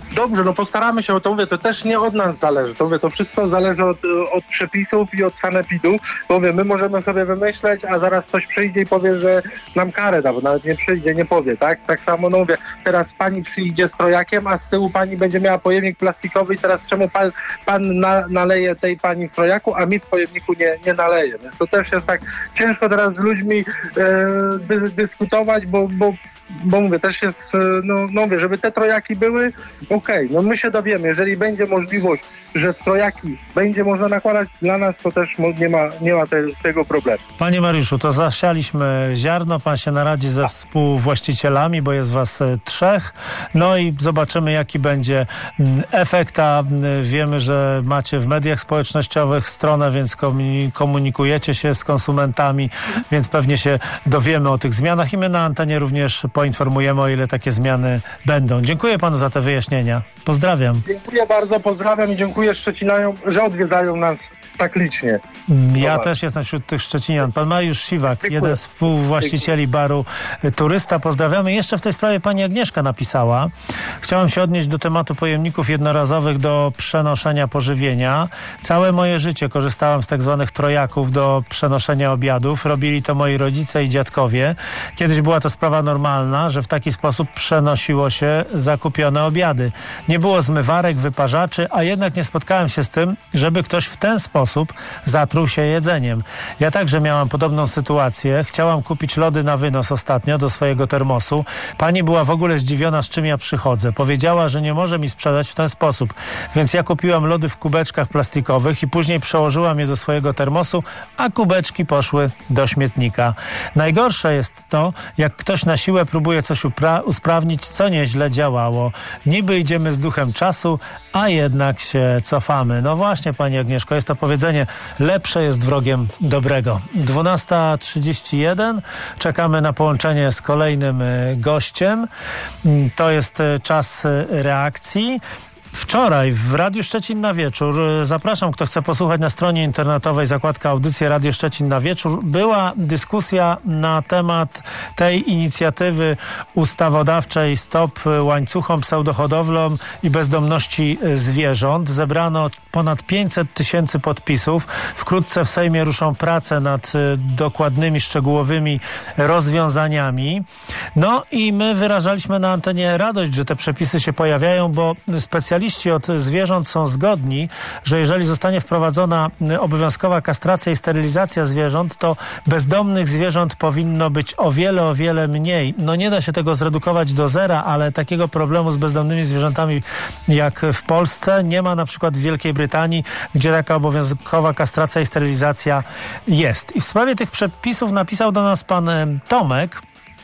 dobrze, no postaramy się o to, mówię, to też nie od nas zależy, to, mówię, to wszystko zależy od, od przepisów i od sanepidu, bo mówię, my możemy sobie wymyśleć, a zaraz ktoś przyjdzie i powie, że nam karę da, bo nawet nie przyjdzie, nie powie, tak? Tak samo, no mówię, teraz pani przyjdzie z trojakiem, a z tyłu pani będzie miała pojemnik plastikowy i teraz czemu pan, pan na, naleje tej pani w trojaku, a mi w pojemniku nie, nie naleje, więc to też jest tak ciężko teraz z ludźmi e, dy, dyskutować, bo, bo Bo mówię, też jest, no, no mówię, żeby te trojaki były, okej, okay, no my się dowiemy, jeżeli będzie możliwość, że w trojaki będzie można nakładać, dla nas to też nie ma, nie ma te, tego problemu. Panie Mariuszu, to zasialiśmy ziarno, pan się naradzi ze współwłaścicielami, bo jest was trzech, no i zobaczymy, jaki będzie efekt, a wiemy, że macie w mediach społecznościowych stronę, więc komunikujecie się z konsumentami, więc pewnie się dowiemy o tych zmianach i my na antenie również poinformujemy, o ile takie zmiany będą. Dziękuję panu za te wyjaśnienia. Pozdrawiam. Dziękuję bardzo, pozdrawiam i dziękuję Szczecinianom, że odwiedzają nas tak licznie. Ja Dobra. też jestem wśród tych Szczecinian. Pan Mariusz Siwak, Dziękuję. jeden z współwłaścicieli baru Turysta. Pozdrawiamy. Jeszcze w tej sprawie pani Agnieszka napisała. Chciałam się odnieść do tematu pojemników jednorazowych do przenoszenia pożywienia. Całe moje życie korzystałam z tak zwanych trojaków do przenoszenia obiadów. Robili to moi rodzice i dziadkowie. Kiedyś była to sprawa normalna, że w taki sposób przenosiło się zakupione obiady. Nie było zmywarek, wyparzaczy, a jednak nie spotkałem się z tym, żeby ktoś w ten sposób zatruł się jedzeniem. Ja także miałam podobną sytuację. Chciałam kupić lody na wynos ostatnio do swojego termosu. Pani była w ogóle zdziwiona, z czym ja przychodzę. Powiedziała, że nie może mi sprzedać w ten sposób. Więc ja kupiłam lody w kubeczkach plastikowych i później przełożyłam je do swojego termosu, a kubeczki poszły do śmietnika. Najgorsze jest to, jak ktoś na siłę próbuje coś upra- usprawnić, co nieźle działało. Niby idziemy z duchem czasu, a jednak się cofamy. No właśnie, pani Agnieszko, jest to powiedzenie, lepsze jest wrogiem dobrego. dwunasta trzydzieści jeden. Czekamy na połączenie z kolejnym gościem. To jest czas reakcji. Wczoraj w Radiu Szczecin na wieczór, zapraszam, kto chce posłuchać na stronie internetowej, zakładka audycje Radio Szczecin na wieczór, była dyskusja na temat tej inicjatywy ustawodawczej Stop łańcuchom, pseudohodowlom i bezdomności zwierząt. Zebrano ponad pięćset tysięcy podpisów. Wkrótce w Sejmie ruszą prace nad dokładnymi, szczegółowymi rozwiązaniami. No i my wyrażaliśmy na antenie radość, że te przepisy się pojawiają, bo specjaliści od zwierząt są zgodni, że jeżeli zostanie wprowadzona obowiązkowa kastracja i sterylizacja zwierząt, to bezdomnych zwierząt powinno być o wiele, o wiele mniej. No nie da się tego zredukować do zera, ale takiego problemu z bezdomnymi zwierzętami jak w Polsce nie ma na przykład w Wielkiej Brytanii, gdzie taka obowiązkowa kastracja i sterylizacja jest. I w sprawie tych przepisów napisał do nas pan Tomek,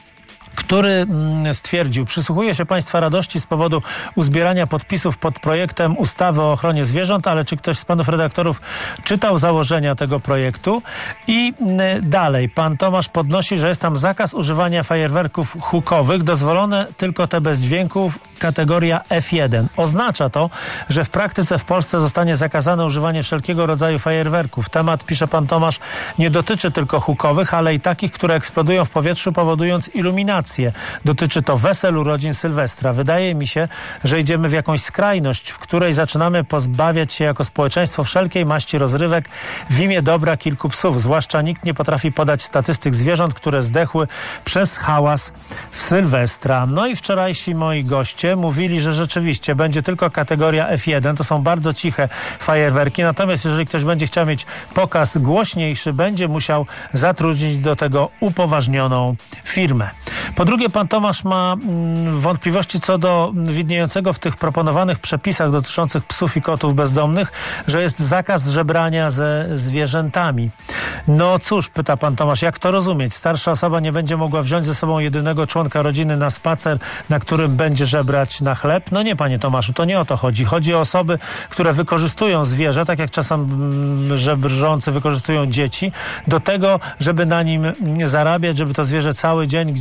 który stwierdził, przysłuchuje się Państwa radości z powodu uzbierania podpisów pod projektem ustawy o ochronie zwierząt, ale czy ktoś z panów redaktorów czytał założenia tego projektu? I dalej, pan Tomasz podnosi, że jest tam zakaz używania fajerwerków hukowych, dozwolone tylko te bez dźwięków, kategoria F jeden. Oznacza to, że w praktyce w Polsce zostanie zakazane używanie wszelkiego rodzaju fajerwerków. Temat, pisze pan Tomasz, nie dotyczy tylko hukowych, ale i takich, które eksplodują w powietrzu, powodując iluminację. Dotyczy to wesel, urodzin, Sylwestra. Wydaje mi się, że idziemy w jakąś skrajność, w której zaczynamy pozbawiać się jako społeczeństwo wszelkiej maści rozrywek w imię dobra kilku psów. Zwłaszcza nikt nie potrafi podać statystyk zwierząt, które zdechły przez hałas w Sylwestra. No i wczorajsi moi goście mówili, że rzeczywiście będzie tylko kategoria F jeden. To są bardzo ciche fajerwerki. Natomiast jeżeli ktoś będzie chciał mieć pokaz głośniejszy, będzie musiał zatrudnić do tego upoważnioną firmę. Po drugie, pan Tomasz ma mm, wątpliwości co do widniejącego w tych proponowanych przepisach dotyczących psów i kotów bezdomnych, że jest zakaz żebrania ze zwierzętami. No cóż, pyta pan Tomasz, jak to rozumieć? Starsza osoba nie będzie mogła wziąć ze sobą jedynego członka rodziny na spacer, na którym będzie żebrać na chleb? No nie, panie Tomaszu, to nie o to chodzi. Chodzi o osoby, które wykorzystują zwierzę, tak jak czasem mm, żebrzący wykorzystują dzieci, do tego, żeby na nim zarabiać, żeby to zwierzę cały dzień gdzieś tam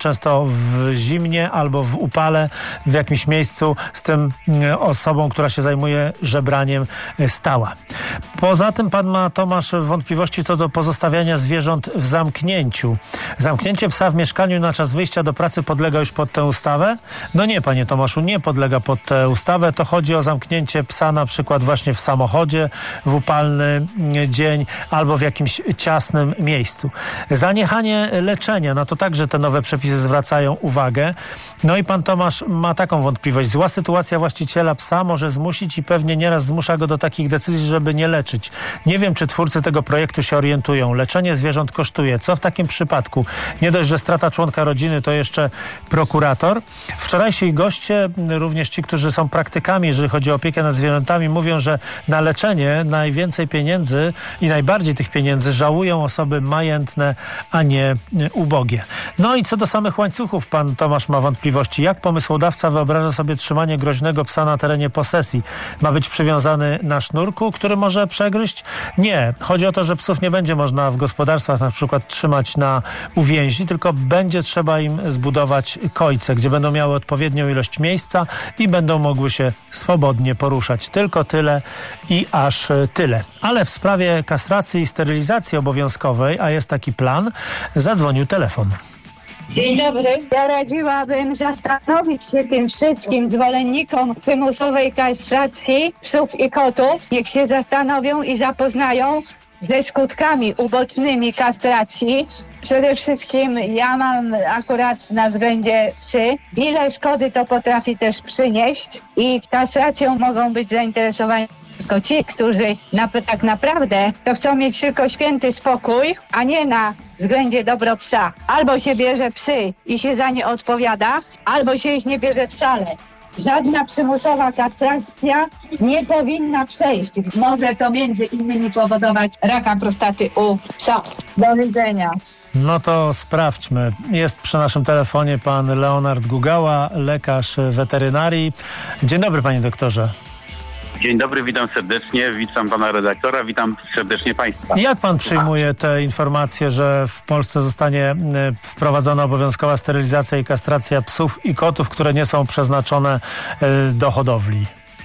często w zimnie albo w upale w jakimś miejscu z tym osobą, która się zajmuje żebraniem, stała. Poza tym pan ma, Tomasz, wątpliwości co do pozostawiania zwierząt w zamknięciu. Zamknięcie psa w mieszkaniu na czas wyjścia do pracy podlega już pod tę ustawę? No nie, panie Tomaszu, nie podlega pod tę ustawę. To chodzi o zamknięcie psa na przykład właśnie w samochodzie w upalny dzień albo w jakimś ciasnym miejscu. Zaniechanie leczenia, no to także te nowe przepisy zwracają uwagę. No i pan Tomasz ma taką wątpliwość. Zła sytuacja właściciela psa może zmusić i pewnie nieraz zmusza go do takich decyzji, żeby nie leczyć. Nie wiem, czy twórcy tego projektu się orientują. Leczenie zwierząt kosztuje. Co w takim przypadku? Nie dość, że strata członka rodziny, to jeszcze prokurator. Wczorajsi goście, również ci, którzy są praktykami, jeżeli chodzi o opiekę nad zwierzętami, mówią, że na leczenie najwięcej pieniędzy i najbardziej tych pieniędzy żałują osoby majętne, a nie ubogie. No i co do samych łańcuchów, pan Tomasz ma wątpliwości. Jak pomysłodawca wyobraża sobie trzymanie groźnego psa na terenie posesji? Ma być przywiązany na sznurku, który może przegryźć? Nie. Chodzi o to, że psów nie będzie można w gospodarstwach na przykład trzymać na uwięzi, tylko będzie trzeba im zbudować kojce, gdzie będą miały odpowiednią ilość miejsca i będą mogły się swobodnie poruszać. Tylko tyle i aż tyle. Ale w sprawie kastracji i sterylizacji obowiązkowej, a jest taki plan, zadzwonił telefon. Dzień dobry. Ja radziłabym zastanowić się tym wszystkim zwolennikom przymusowej kastracji psów i kotów. Niech się zastanowią i zapoznają ze skutkami ubocznymi kastracji. Przede wszystkim ja mam akurat na względzie psy. Ile szkody to potrafi też przynieść i kastracją mogą być zainteresowani tylko ci, którzy na, tak naprawdę to chcą mieć tylko święty spokój, a nie na względzie dobro psa. Albo się bierze psy i się za nie odpowiada, albo się ich nie bierze wcale. Żadna przymusowa kastracja nie powinna przejść. Może to między innymi powodować raka prostaty u psa. Do widzenia. No to sprawdźmy. Jest przy naszym telefonie pan Leonard Gugała, lekarz weterynarii. Dzień dobry, panie doktorze. Dzień dobry, witam serdecznie, witam pana redaktora, witam serdecznie państwa. Jak pan przyjmuje te informacje, że w Polsce zostanie wprowadzona obowiązkowa sterylizacja i kastracja psów i kotów, które nie są przeznaczone do hodowli?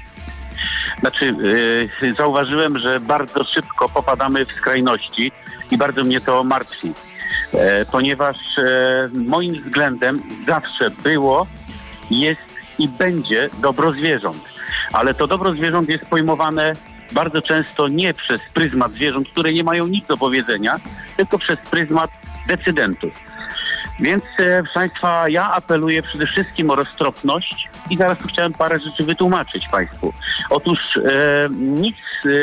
Znaczy, yy, zauważyłem, że bardzo szybko popadamy w skrajności i bardzo mnie to martwi, yy, ponieważ yy, moim względem zawsze było, jest i będzie dobro zwierząt. Ale to dobro zwierząt jest pojmowane bardzo często nie przez pryzmat zwierząt, które nie mają nic do powiedzenia, tylko przez pryzmat decydentów. Więc, e, proszę państwa, ja apeluję przede wszystkim o roztropność i zaraz tu chciałem parę rzeczy wytłumaczyć państwu. Otóż e, nic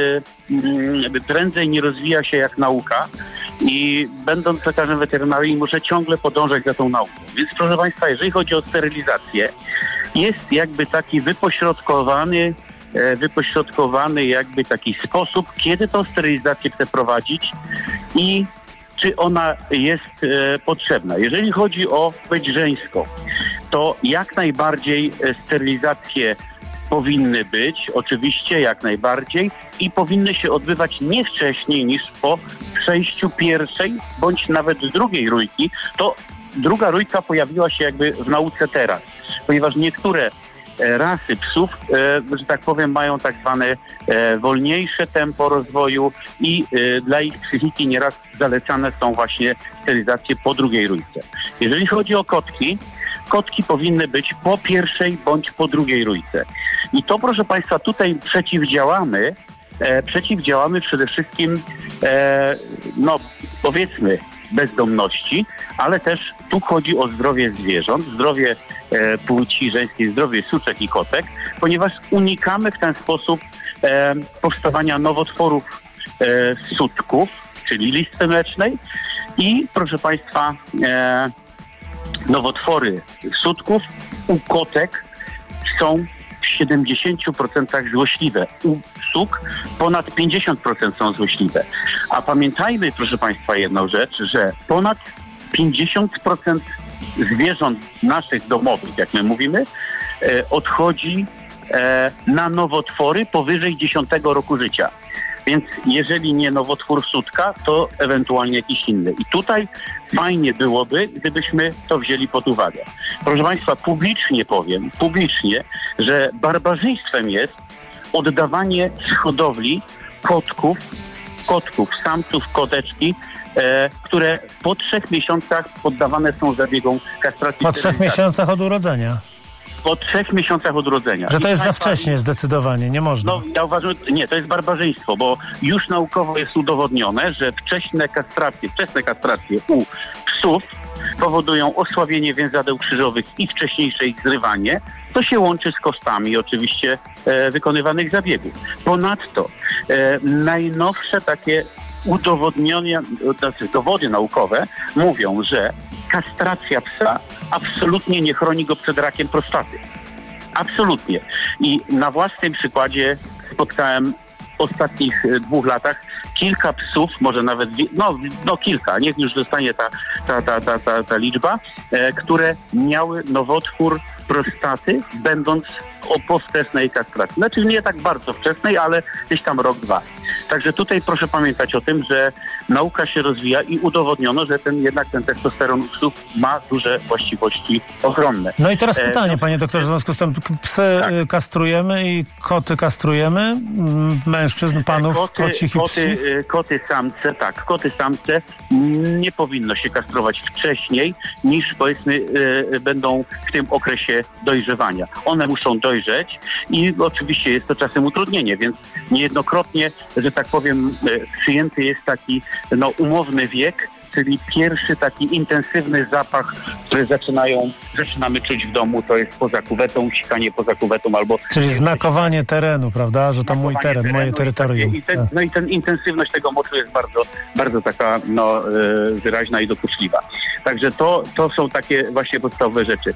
e, prędzej nie rozwija się jak nauka i będąc lekarzem weterynarii muszę ciągle podążać za tą nauką. Więc, proszę państwa, jeżeli chodzi o sterylizację, jest jakby taki wypośrodkowany, e, wypośrodkowany jakby taki sposób, kiedy tą sterylizację chce prowadzić i czy ona jest e, potrzebna. Jeżeli chodzi o płeć żeńską, to jak najbardziej sterylizacje powinny być, oczywiście jak najbardziej i powinny się odbywać nie wcześniej niż po przejściu pierwszej bądź nawet drugiej rójki. To druga rójka pojawiła się jakby w nauce teraz, ponieważ niektóre rasy psów, e, że tak powiem, mają tak zwane e, wolniejsze tempo rozwoju i e, dla ich psychiki nieraz zalecane są właśnie sterylizacje po drugiej rójce. Jeżeli chodzi o kotki, kotki powinny być po pierwszej bądź po drugiej rójce. I to, proszę państwa, tutaj przeciwdziałamy, e, przeciwdziałamy przede wszystkim, e, no powiedzmy, bezdomności, ale też tu chodzi o zdrowie zwierząt, zdrowie e, płci żeńskiej, zdrowie suczek i kotek, ponieważ unikamy w ten sposób e, powstawania nowotworów e, suczków, czyli listwy mlecznej i, proszę państwa, e, nowotwory suczków u kotek są w siedemdziesięciu procentach złośliwe. U suk ponad pięćdziesiąt procent są złośliwe. A pamiętajmy, proszę państwa, jedną rzecz, że ponad pięćdziesiąt procent zwierząt naszych domowych, jak my mówimy, e, odchodzi e, na nowotwory powyżej dziesiątego roku życia. Więc jeżeli nie nowotwór sutka, to ewentualnie jakiś inny. I tutaj fajnie byłoby, gdybyśmy to wzięli pod uwagę. Proszę Państwa, publicznie powiem, publicznie, że barbarzyństwem jest oddawanie z hodowli kotków, kotków, samców, koteczki, e, które po trzech miesiącach poddawane są zabiegom kastracji. Po trzech miesiącach od urodzenia. Po trzech miesiącach od urodzenia. Że to I jest za państwa, wcześnie zdecydowanie, nie można. No ja uważam, nie, to jest barbarzyństwo, bo już naukowo jest udowodnione, że wcześne kastracje, wczesne kastracje u psów powodują osłabienie więzadeł krzyżowych i wcześniejsze ich zrywanie. To się łączy z kosztami oczywiście e, wykonywanych zabiegów. Ponadto e, najnowsze takie udowodnienia, znaczy dowody naukowe mówią, że kastracja psa absolutnie nie chroni go przed rakiem prostaty. Absolutnie. I na własnym przykładzie spotkałem w ostatnich dwóch latach kilka psów, może nawet, no, no kilka, niech już zostanie ta, ta, ta, ta, ta, ta liczba, e, które miały nowotwór prostaty, będąc o po wczesnej kastracji. Znaczy nie tak bardzo wczesnej, ale gdzieś tam rok, dwa. Także tutaj proszę pamiętać o tym, że nauka się rozwija i udowodniono, że ten jednak ten testosteron psów ma duże właściwości ochronne. No i teraz pytanie, e, panie doktorze, w związku z tym psy tak. kastrujemy i koty kastrujemy, mężczyzn, panów, koty, kocich i koty, psich? koty samce, tak, koty samce nie powinno się kastrować wcześniej niż powiedzmy e, będą w tym okresie dojrzewania. One muszą dojrzeć i oczywiście jest to czasem utrudnienie, więc niejednokrotnie, że tak powiem, przyjęty jest taki no, umowny wiek, czyli pierwszy taki intensywny zapach, który zaczynają, zaczynamy czuć w domu, to jest poza kuwetą, sikanie poza kuwetą albo... Czyli znakowanie terenu, prawda? Że to mój teren, terenu, moje terytorium. I ten, no i ten intensywność tego moczu jest bardzo, bardzo taka no, wyraźna i dokuczliwa. Także to, to są takie właśnie podstawowe rzeczy.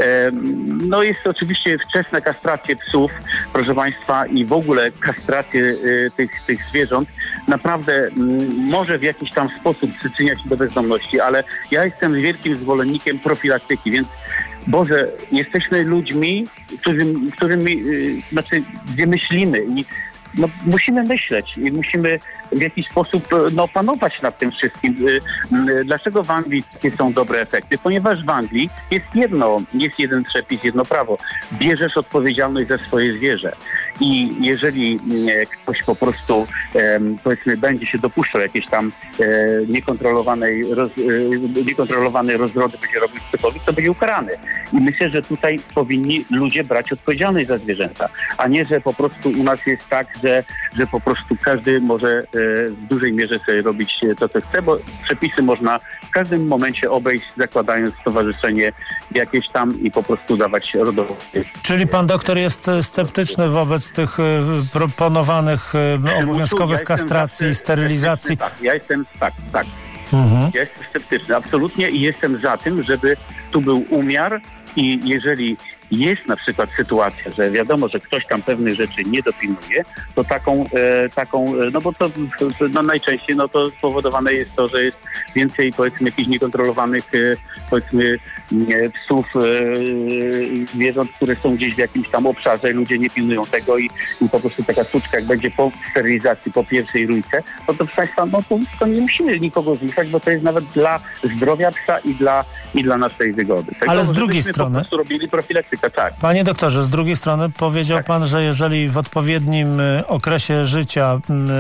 No jest oczywiście wczesne kastracje psów, proszę Państwa, i w ogóle kastracje tych, tych zwierząt naprawdę może w jakiś tam sposób przyczyniać się do bezdomności, ale ja jestem wielkim zwolennikiem profilaktyki, więc Boże, jesteśmy ludźmi, którym, którymi, yy, znaczy, gdzie myślimy i no, musimy myśleć i musimy w jakiś sposób no, panować nad tym wszystkim. Dlaczego w Anglii takie są dobre efekty? Ponieważ w Anglii jest jedno, jest jeden przepis, jedno prawo. Bierzesz odpowiedzialność za swoje zwierzę. I jeżeli ktoś po prostu, powiedzmy, będzie się dopuszczał jakiejś tam niekontrolowanej, roz, niekontrolowanej rozrody, będzie robił cokolwiek, to będzie ukarany. I myślę, że tutaj powinni ludzie brać odpowiedzialność za zwierzęta, a nie, że po prostu u nas jest tak, że, że po prostu każdy może w dużej mierze sobie robić to, co chce, bo przepisy można w każdym momencie obejść, zakładając stowarzyszenie jakieś tam i po prostu dawać rodowość. Czyli pan doktor jest sceptyczny wobec tych proponowanych obowiązkowych ja kastracji i sterylizacji? Tak, ja jestem, tak, tak. Mhm. Ja jestem sceptyczny, absolutnie, i jestem za tym, żeby tu był umiar i jeżeli jest na przykład sytuacja, że wiadomo, że ktoś tam pewnych rzeczy nie dopilnuje, to taką, e, taką e, no bo to no najczęściej no to spowodowane jest to, że jest więcej powiedzmy jakichś niekontrolowanych e, powiedzmy e, psów, e, zwierząt, które są gdzieś w jakimś tam obszarze, ludzie nie pilnują tego i, i po prostu taka suczka, jak będzie po sterylizacji, po pierwszej rójce, no to proszę Państwa, no to, to nie musimy nikogo zmuszać, bo to jest nawet dla zdrowia psa i dla, i dla naszej wygody. Tego, ale z drugiej strony po prostu robili profilaktykę. Tak. Panie doktorze, z drugiej strony powiedział tak. pan, że jeżeli w odpowiednim okresie życia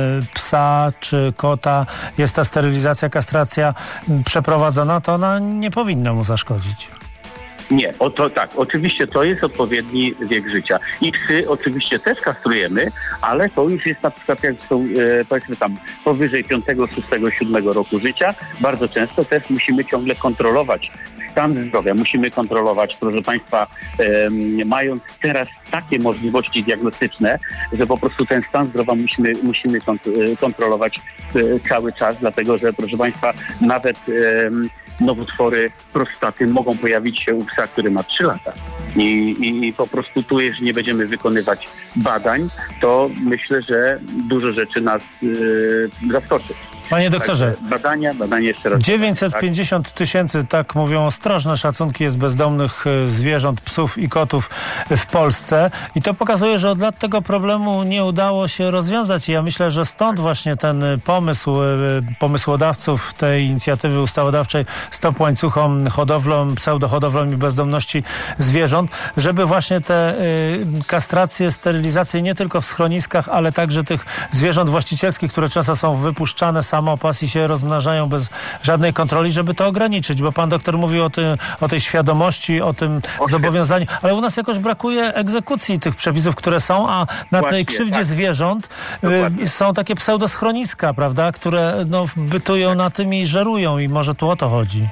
psa czy kota jest ta sterylizacja, kastracja przeprowadzona, to ona nie powinna mu zaszkodzić. Nie, o to tak, oczywiście to jest odpowiedni wiek życia. I psy oczywiście też kastrujemy, ale to już jest na przykład jak są, e, powiedzmy tam powyżej piątego, szóstego, siódmego roku życia. Bardzo często też musimy ciągle kontrolować stan zdrowia. Musimy kontrolować, proszę Państwa, e, mając teraz takie możliwości diagnostyczne, że po prostu ten stan zdrowia musimy, musimy kont- kontrolować e, cały czas, dlatego że, proszę Państwa, nawet e, nowotwory prostaty mogą pojawić się u psa, który ma trzy lata. I, i, I po prostu tu, jeżeli nie będziemy wykonywać badań, to myślę, że dużo rzeczy nas yy, zaskoczy. Panie doktorze, Także badania, badania jeszcze raz. dziewięćset pięćdziesiąt tysięcy, tak mówią ostrożne szacunki, jest bezdomnych zwierząt, psów i kotów w Polsce i to pokazuje, że od lat tego problemu nie udało się rozwiązać i ja myślę, że stąd właśnie ten pomysł pomysłodawców tej inicjatywy ustawodawczej Stop łańcuchom hodowlom, pseudohodowlom i bezdomności zwierząt, żeby właśnie te kastracje, sterylizacje nie tylko w schroniskach, ale także tych zwierząt właścicielskich, które często są wypuszczane samopas i się rozmnażają bez żadnej kontroli, żeby to ograniczyć, bo pan doktor mówił o, tym, o tej świadomości, o tym o zobowiązaniu, ale u nas jakoś brakuje egzekucji tych przepisów, które są, a na Właśnie, tej krzywdzie tak. zwierząt y, są takie pseudoschroniska, prawda, które no, bytują na tym i żerują i może tu o to chodzi.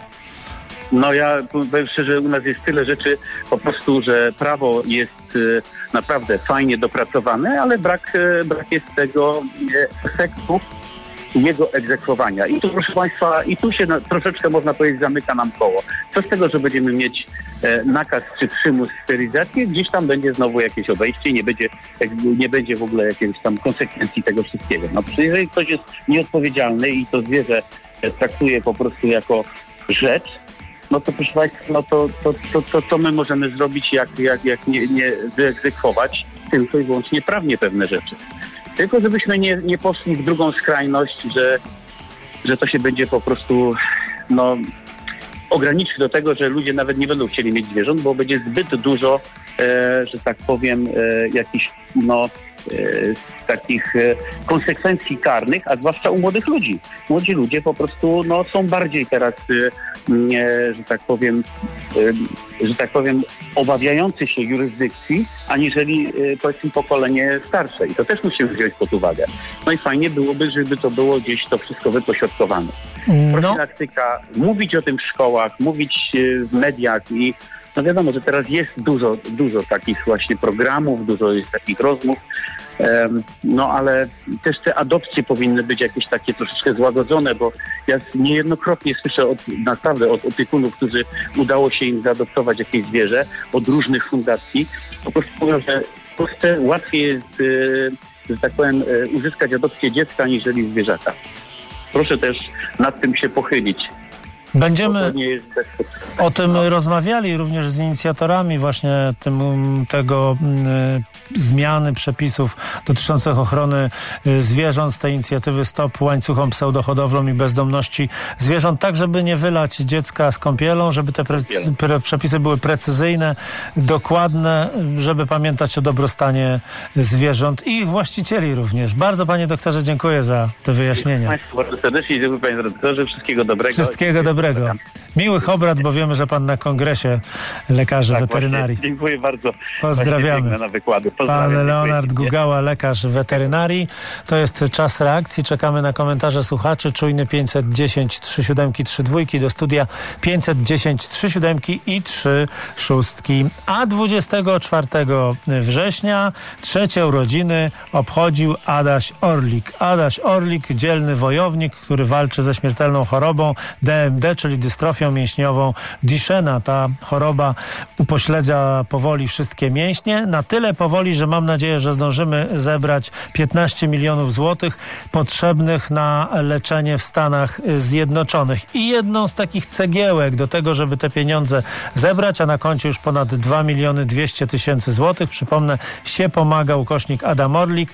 No ja powiem szczerze, u nas jest tyle rzeczy po prostu, że prawo jest y, naprawdę fajnie dopracowane, ale brak, y, brak jest tego y, efektu jego egzekwowania. I tu, proszę Państwa, i tu się no, troszeczkę, można powiedzieć, zamyka nam koło. Co z tego, że będziemy mieć e, nakaz czy przymus sterylizacji, gdzieś tam będzie znowu jakieś obejście, nie będzie, nie będzie w ogóle jakiejś tam konsekwencji tego wszystkiego. No, jeżeli ktoś jest nieodpowiedzialny i to zwierzę traktuje po prostu jako rzecz, no to proszę Państwa, no to, to, to, to co my możemy zrobić, jak, jak, jak nie, nie wyegzekwować tylko i wyłącznie prawnie pewne rzeczy. Tylko żebyśmy nie, nie poszli w drugą skrajność, że, że to się będzie po prostu no, ograniczyć do tego, że ludzie nawet nie będą chcieli mieć zwierząt, bo będzie zbyt dużo, e, że tak powiem, e, jakichś no, e, takich e, konsekwencji karnych, a zwłaszcza u młodych ludzi. Młodzi ludzie po prostu no, są bardziej teraz, e, e, że tak powiem, e, że tak powiem, obawiający się jurysdykcji, aniżeli e, powiedzmy pokolenie starsze. I to też musimy wziąć pod uwagę. No i fajnie byłoby, żeby to było gdzieś to wszystko wypośrodkowane. Profilaktyka, no. mówić o tym w szkołach, mówić e, w mediach i no wiadomo, że teraz jest dużo, dużo takich właśnie programów, dużo jest takich rozmów, um, no ale też te adopcje powinny być jakieś takie troszeczkę złagodzone, bo ja niejednokrotnie słyszę od, naprawdę od opiekunów, którzy udało się im zaadoptować jakieś zwierzę, od różnych fundacji, po prostu mówią, że w Polsce łatwiej jest, e, że tak powiem, e, uzyskać adopcję dziecka niżeli zwierzaka. Proszę też nad tym się pochylić. Będziemy o tym rozmawiali również z inicjatorami właśnie tym, tego y, zmiany przepisów dotyczących ochrony y, zwierząt z tej inicjatywy Stop łańcuchom, pseudohodowlom i bezdomności zwierząt, tak żeby nie wylać dziecka z kąpielą, żeby te pre, pre, przepisy były precyzyjne, dokładne, żeby pamiętać o dobrostanie zwierząt i ich właścicieli również. Bardzo panie doktorze dziękuję za te wyjaśnienia. Państwu bardzo serdecznie dziękuję panie redaktorze. Wszystkiego dobrego. Wszystkiego dobrego. Miłych obrad, bo wiemy, że pan na kongresie lekarzy tak, weterynarii. Właśnie. Dziękuję bardzo. Pozdrawiamy. Na wykłady. Pan Leonard Gugała, lekarz weterynarii. To jest czas reakcji. Czekamy na komentarze słuchaczy. Czujny pięćset dziesięć trzy siedem trzy dwa do studia pięćset dziesięć trzy siedem i trzy sześć. A dwudziestego czwartego września trzecie urodziny obchodził Adaś Orlik. Adaś Orlik, dzielny wojownik, który walczy ze śmiertelną chorobą D M D, czyli dystrofią mięśniową Duchenne. Ta choroba upośledza powoli wszystkie mięśnie. Na tyle powoli, że mam nadzieję, że zdążymy zebrać piętnaście milionów złotych potrzebnych na leczenie w Stanach Zjednoczonych. I jedną z takich cegiełek do tego, żeby te pieniądze zebrać, a na koncie już ponad dwa miliony dwieście tysięcy złotych, przypomnę, się pomaga ukośnik Adam Orlik.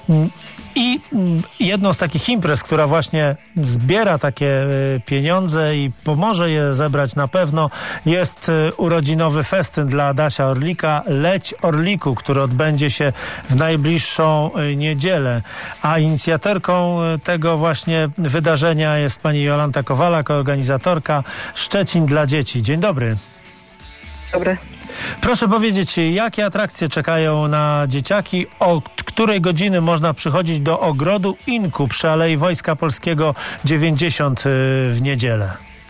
I jedną z takich imprez, która właśnie zbiera takie pieniądze i pomoże je zebrać na pewno, jest urodzinowy festyn dla Adasia Orlika, Leć Orliku, który odbędzie się w najbliższą niedzielę. A inicjatorką tego właśnie wydarzenia jest pani Jolanta Kowalak, organizatorka Szczecin dla dzieci. Dzień dobry. Dobry. Proszę powiedzieć, jakie atrakcje czekają na dzieciaki, od której godziny można przychodzić do ogrodu Inku przy Alei Wojska Polskiego dziewięćdziesiąt w niedzielę?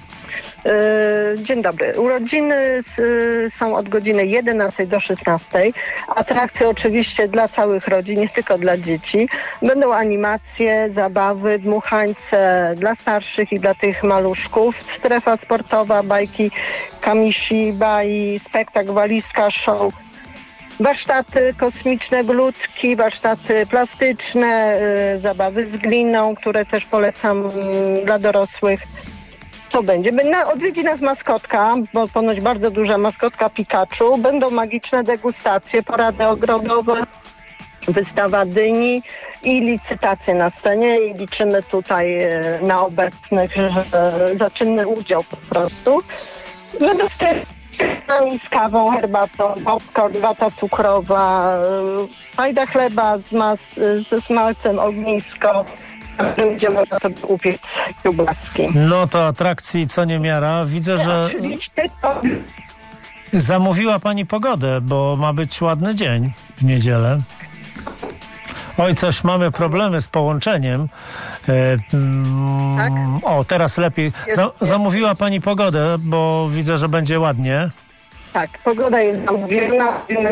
Dzień dobry. Urodziny są od godziny jedenastej do szesnastej. Atrakcje oczywiście dla całych rodzin, nie tylko dla dzieci. Będą animacje, zabawy, dmuchańce dla starszych i dla tych maluszków. Strefa sportowa, bajki Kamishiba i spektakl Walizka Show. warsztaty kosmiczne, glutki, warsztaty plastyczne, y, zabawy z gliną, które też polecam y, dla dorosłych. Co będzie? Na, odwiedzi nas maskotka, bo ponoć bardzo duża maskotka Pikachu. Będą magiczne degustacje, porady ogrodowe, wystawa dyni i licytacje na scenie i liczymy tutaj e, na obecnych, że za czynny udział po prostu. Według tego z kawą, herbatą, popcorn, wata cukrowa, fajda chleba z mas, ze smalcem, ognisko, na którym będzie można sobie upiec kiełbaski. No to atrakcji co niemiara. Widzę, że Oczywiście to... zamówiła pani pogodę, bo ma być ładny dzień w niedzielę. Oj, coś mamy problemy z połączeniem. E, mm, tak? O, teraz lepiej. Za, zamówiła pani pogodę, bo widzę, że będzie ładnie. Tak, pogoda jest zamówiona.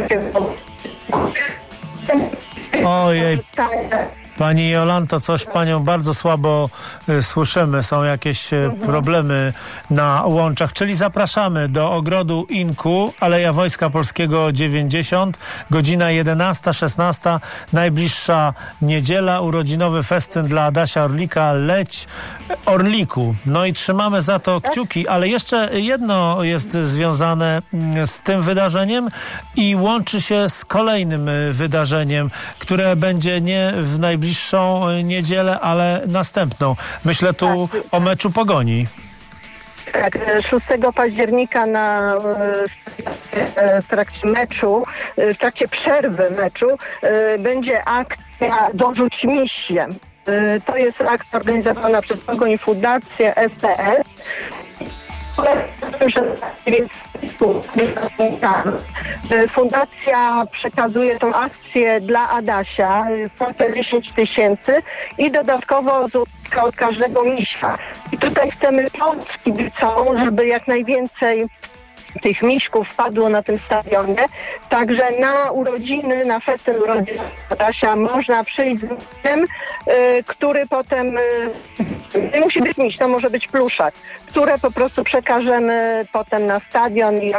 Ojej. Pani Jolanto, coś panią bardzo słabo y, słyszymy. Są jakieś y, problemy na łączach. Czyli zapraszamy do Ogrodu Inku, Aleja Wojska Polskiego dziewięćdziesiąt, godzina jedenasta szesnasta, najbliższa niedziela, urodzinowy festyn dla Adasia Orlika, Leć Orliku. No i trzymamy za to kciuki, ale jeszcze jedno jest związane z tym wydarzeniem i łączy się z kolejnym wydarzeniem, które będzie nie w najbliższym bliższą niedzielę, ale następną. Myślę tu tak. o meczu Pogoni. Tak, szóstego października na w trakcie meczu, w trakcie przerwy meczu będzie akcja Dorzuć misie. To jest akcja organizowana przez Pogoń Fundację S T S. Fundacja przekazuje tą akcję dla Adasia, kwotę dziesięć tysięcy i dodatkowo złotówka od każdego misia. I tutaj chcemy pomóc kibicom, żeby jak najwięcej tych miśków wpadło na tym stadionie. Także na urodziny, na festyn urodzin Adasia można przyjść z misiem, y, który potem, y, nie musi być miś, to może być pluszak, które po prostu przekażemy potem na stadion i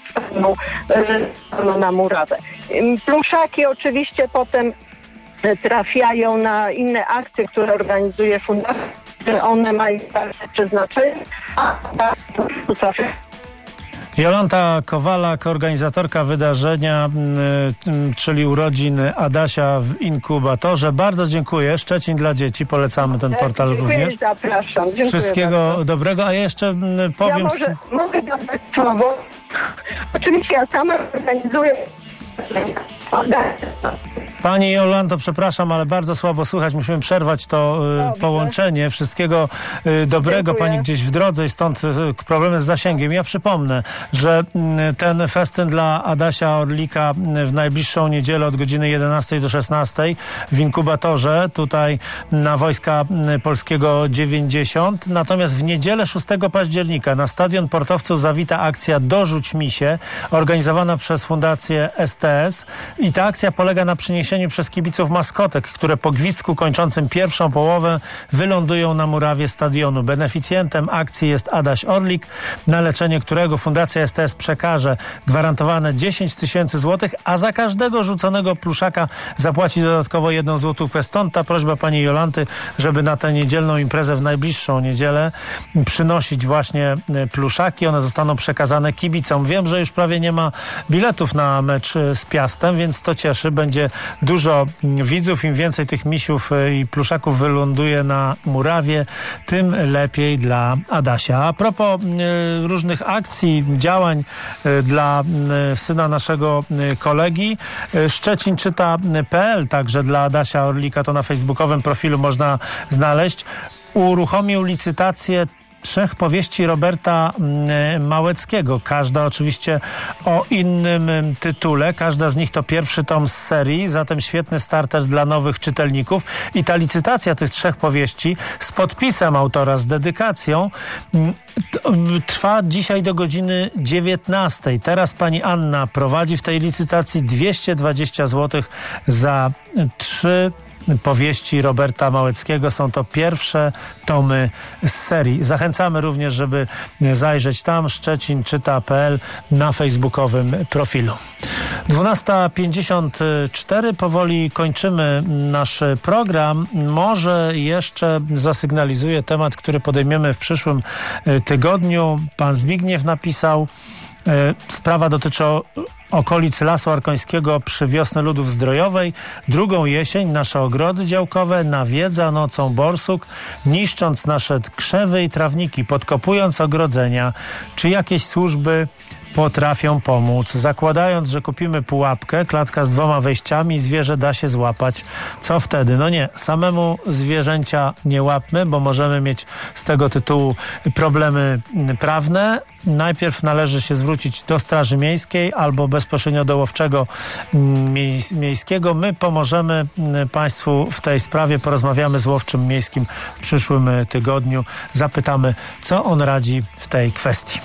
y, na murawę. Y, pluszaki oczywiście potem trafiają na inne akcje, które organizuje fundacja. One mają dalsze przeznaczenie, a trafiają. Jolanta Kowalak, organizatorka wydarzenia, y, czyli urodzin Adasia w inkubatorze. Bardzo dziękuję. Szczecin dla dzieci. Polecamy ten portal dziękuję, również. Zapraszam. Dziękuję Wszystkiego bardzo. dobrego. A ja jeszcze y, powiem... Ja może, mogę dodać słowo. Oczywiście ja sama organizuję... Pani Jolanto, przepraszam, ale bardzo słabo słychać. Musimy przerwać to y, połączenie. Wszystkiego y, dobrego. Dziękuję. Pani gdzieś w drodze i stąd y, problemy z zasięgiem. Ja przypomnę, że y, ten festyn dla Adasia Orlika y, w najbliższą niedzielę od godziny jedenastej do szesnastej w inkubatorze, tutaj na Wojska y, Polskiego dziewięćdziesiąt. Natomiast w niedzielę szóstego października na Stadion Portowców zawita akcja Dorzuć misie, organizowana przez Fundację S T S. I ta akcja polega na przyniesieniu przez kibiców maskotek, które po gwizdku kończącym pierwszą połowę wylądują na murawie stadionu. Beneficjentem akcji jest Adaś Orlik, na leczenie którego Fundacja S T S przekaże gwarantowane dziesięć tysięcy złotych, a za każdego rzuconego pluszaka zapłaci dodatkowo jedną złotówkę. Stąd ta prośba pani Jolanty, żeby na tę niedzielną imprezę w najbliższą niedzielę przynosić właśnie pluszaki. One zostaną przekazane kibicom. Wiem, że już prawie nie ma biletów na mecz z Piastem, więc to cieszy. Będzie dużo widzów. Im więcej tych misiów i pluszaków wyląduje na murawie, tym lepiej dla Adasia. A propos y, różnych akcji, działań y, dla y, syna naszego y, kolegi, y, Szczecin czyta kropka p l, także dla Adasia Orlika, to na facebookowym profilu można znaleźć. Uruchomił licytację trzech powieści Roberta Małeckiego. Każda oczywiście o innym tytule. Każda z nich to pierwszy tom z serii, zatem świetny starter dla nowych czytelników. I ta licytacja tych trzech powieści z podpisem autora, z dedykacją trwa dzisiaj do godziny dziewiętnastej. Teraz pani Anna prowadzi w tej licytacji dwieście dwadzieścia złotych za trzy powieści Roberta Małeckiego. Są to pierwsze tomy z serii. Zachęcamy również, żeby zajrzeć tam. Szczecin czyta kropka p l na facebookowym profilu. dwunasta pięćdziesiąt cztery, powoli kończymy nasz program. Może jeszcze zasygnalizuję temat, który podejmiemy w przyszłym tygodniu. Pan Zbigniew napisał, sprawa dotyczy okolic Lasu Arkońskiego przy Wiosny Ludów Zdrojowej. Drugą jesień nasze ogrody działkowe nawiedza nocą borsuk, niszcząc nasze krzewy i trawniki, podkopując ogrodzenia. Czy jakieś służby potrafią pomóc? Zakładając, że kupimy pułapkę, klatka z dwoma wejściami, zwierzę da się złapać. Co wtedy? No nie, samemu zwierzęcia nie łapmy, bo możemy mieć z tego tytułu problemy prawne. Najpierw należy się zwrócić do Straży Miejskiej albo bezpośrednio do łowczego miej- miejskiego. My pomożemy Państwu w tej sprawie. Porozmawiamy z łowczym miejskim w przyszłym tygodniu. Zapytamy, co on radzi w tej kwestii.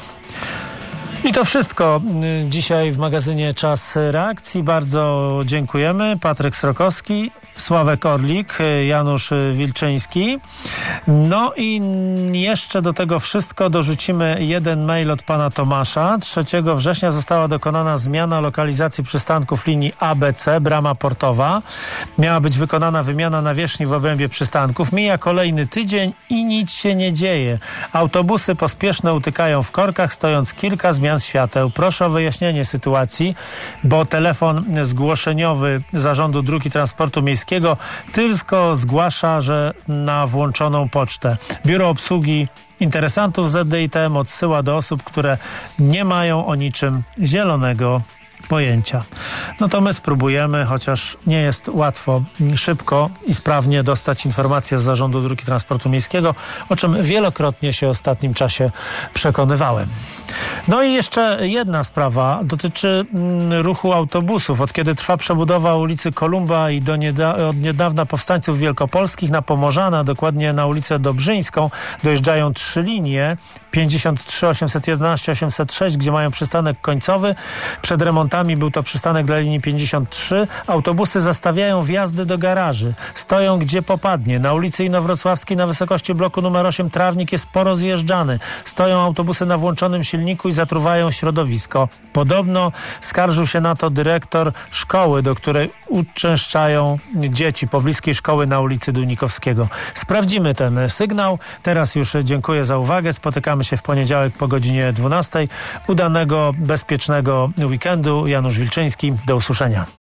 I to wszystko dzisiaj w magazynie Czas Reakcji. Bardzo dziękujemy. Patryk Srokowski, Sławek Orlik, Janusz Wilczyński. No i jeszcze do tego wszystko dorzucimy jeden mail od pana Tomasza. trzeciego września została dokonana zmiana lokalizacji przystanków linii A B C, brama portowa. Miała być wykonana wymiana nawierzchni w obrębie przystanków. Mija kolejny tydzień i nic się nie dzieje. Autobusy pospieszne utykają w korkach, stojąc kilka zmian świateł. Proszę o wyjaśnienie sytuacji, bo telefon zgłoszeniowy Zarządu Dróg i Transportu Miejskiego tylko zgłasza, że na włączoną pocztę. Biuro Obsługi Interesantów Z D I T M odsyła do osób, które nie mają o niczym zielonego pojęcia. No to my spróbujemy, chociaż nie jest łatwo szybko i sprawnie dostać informacje z Zarządu Dróg i Transportu Miejskiego, o czym wielokrotnie się w ostatnim czasie przekonywałem. No i jeszcze jedna sprawa dotyczy mm, ruchu autobusów. Od kiedy trwa przebudowa ulicy Kolumba i do nieda- od niedawna powstańców wielkopolskich na Pomorzana, dokładnie na ulicę Dobrzyńską, dojeżdżają trzy linie: pięćdziesiąt trzy, osiemset jedenaście, osiemset sześć, gdzie mają przystanek końcowy. Przed remontami był to przystanek dla linii pięćdziesiąt trzy. Autobusy zastawiają wjazdy do garaży. Stoją gdzie popadnie. Na ulicy Inowrocławskiej na wysokości bloku numer osiem trawnik jest porozjeżdżany. Stoją autobusy na włączonym silniku i zatruwają środowisko. Podobno skarżył się na to dyrektor szkoły, do której uczęszczają dzieci, pobliskiej szkoły na ulicy Dunikowskiego. Sprawdzimy ten sygnał. Teraz już dziękuję za uwagę. Spotykamy się w poniedziałek po godzinie dwunastej. Udanego, bezpiecznego weekendu. Janusz Wilczyński. Do usłyszenia.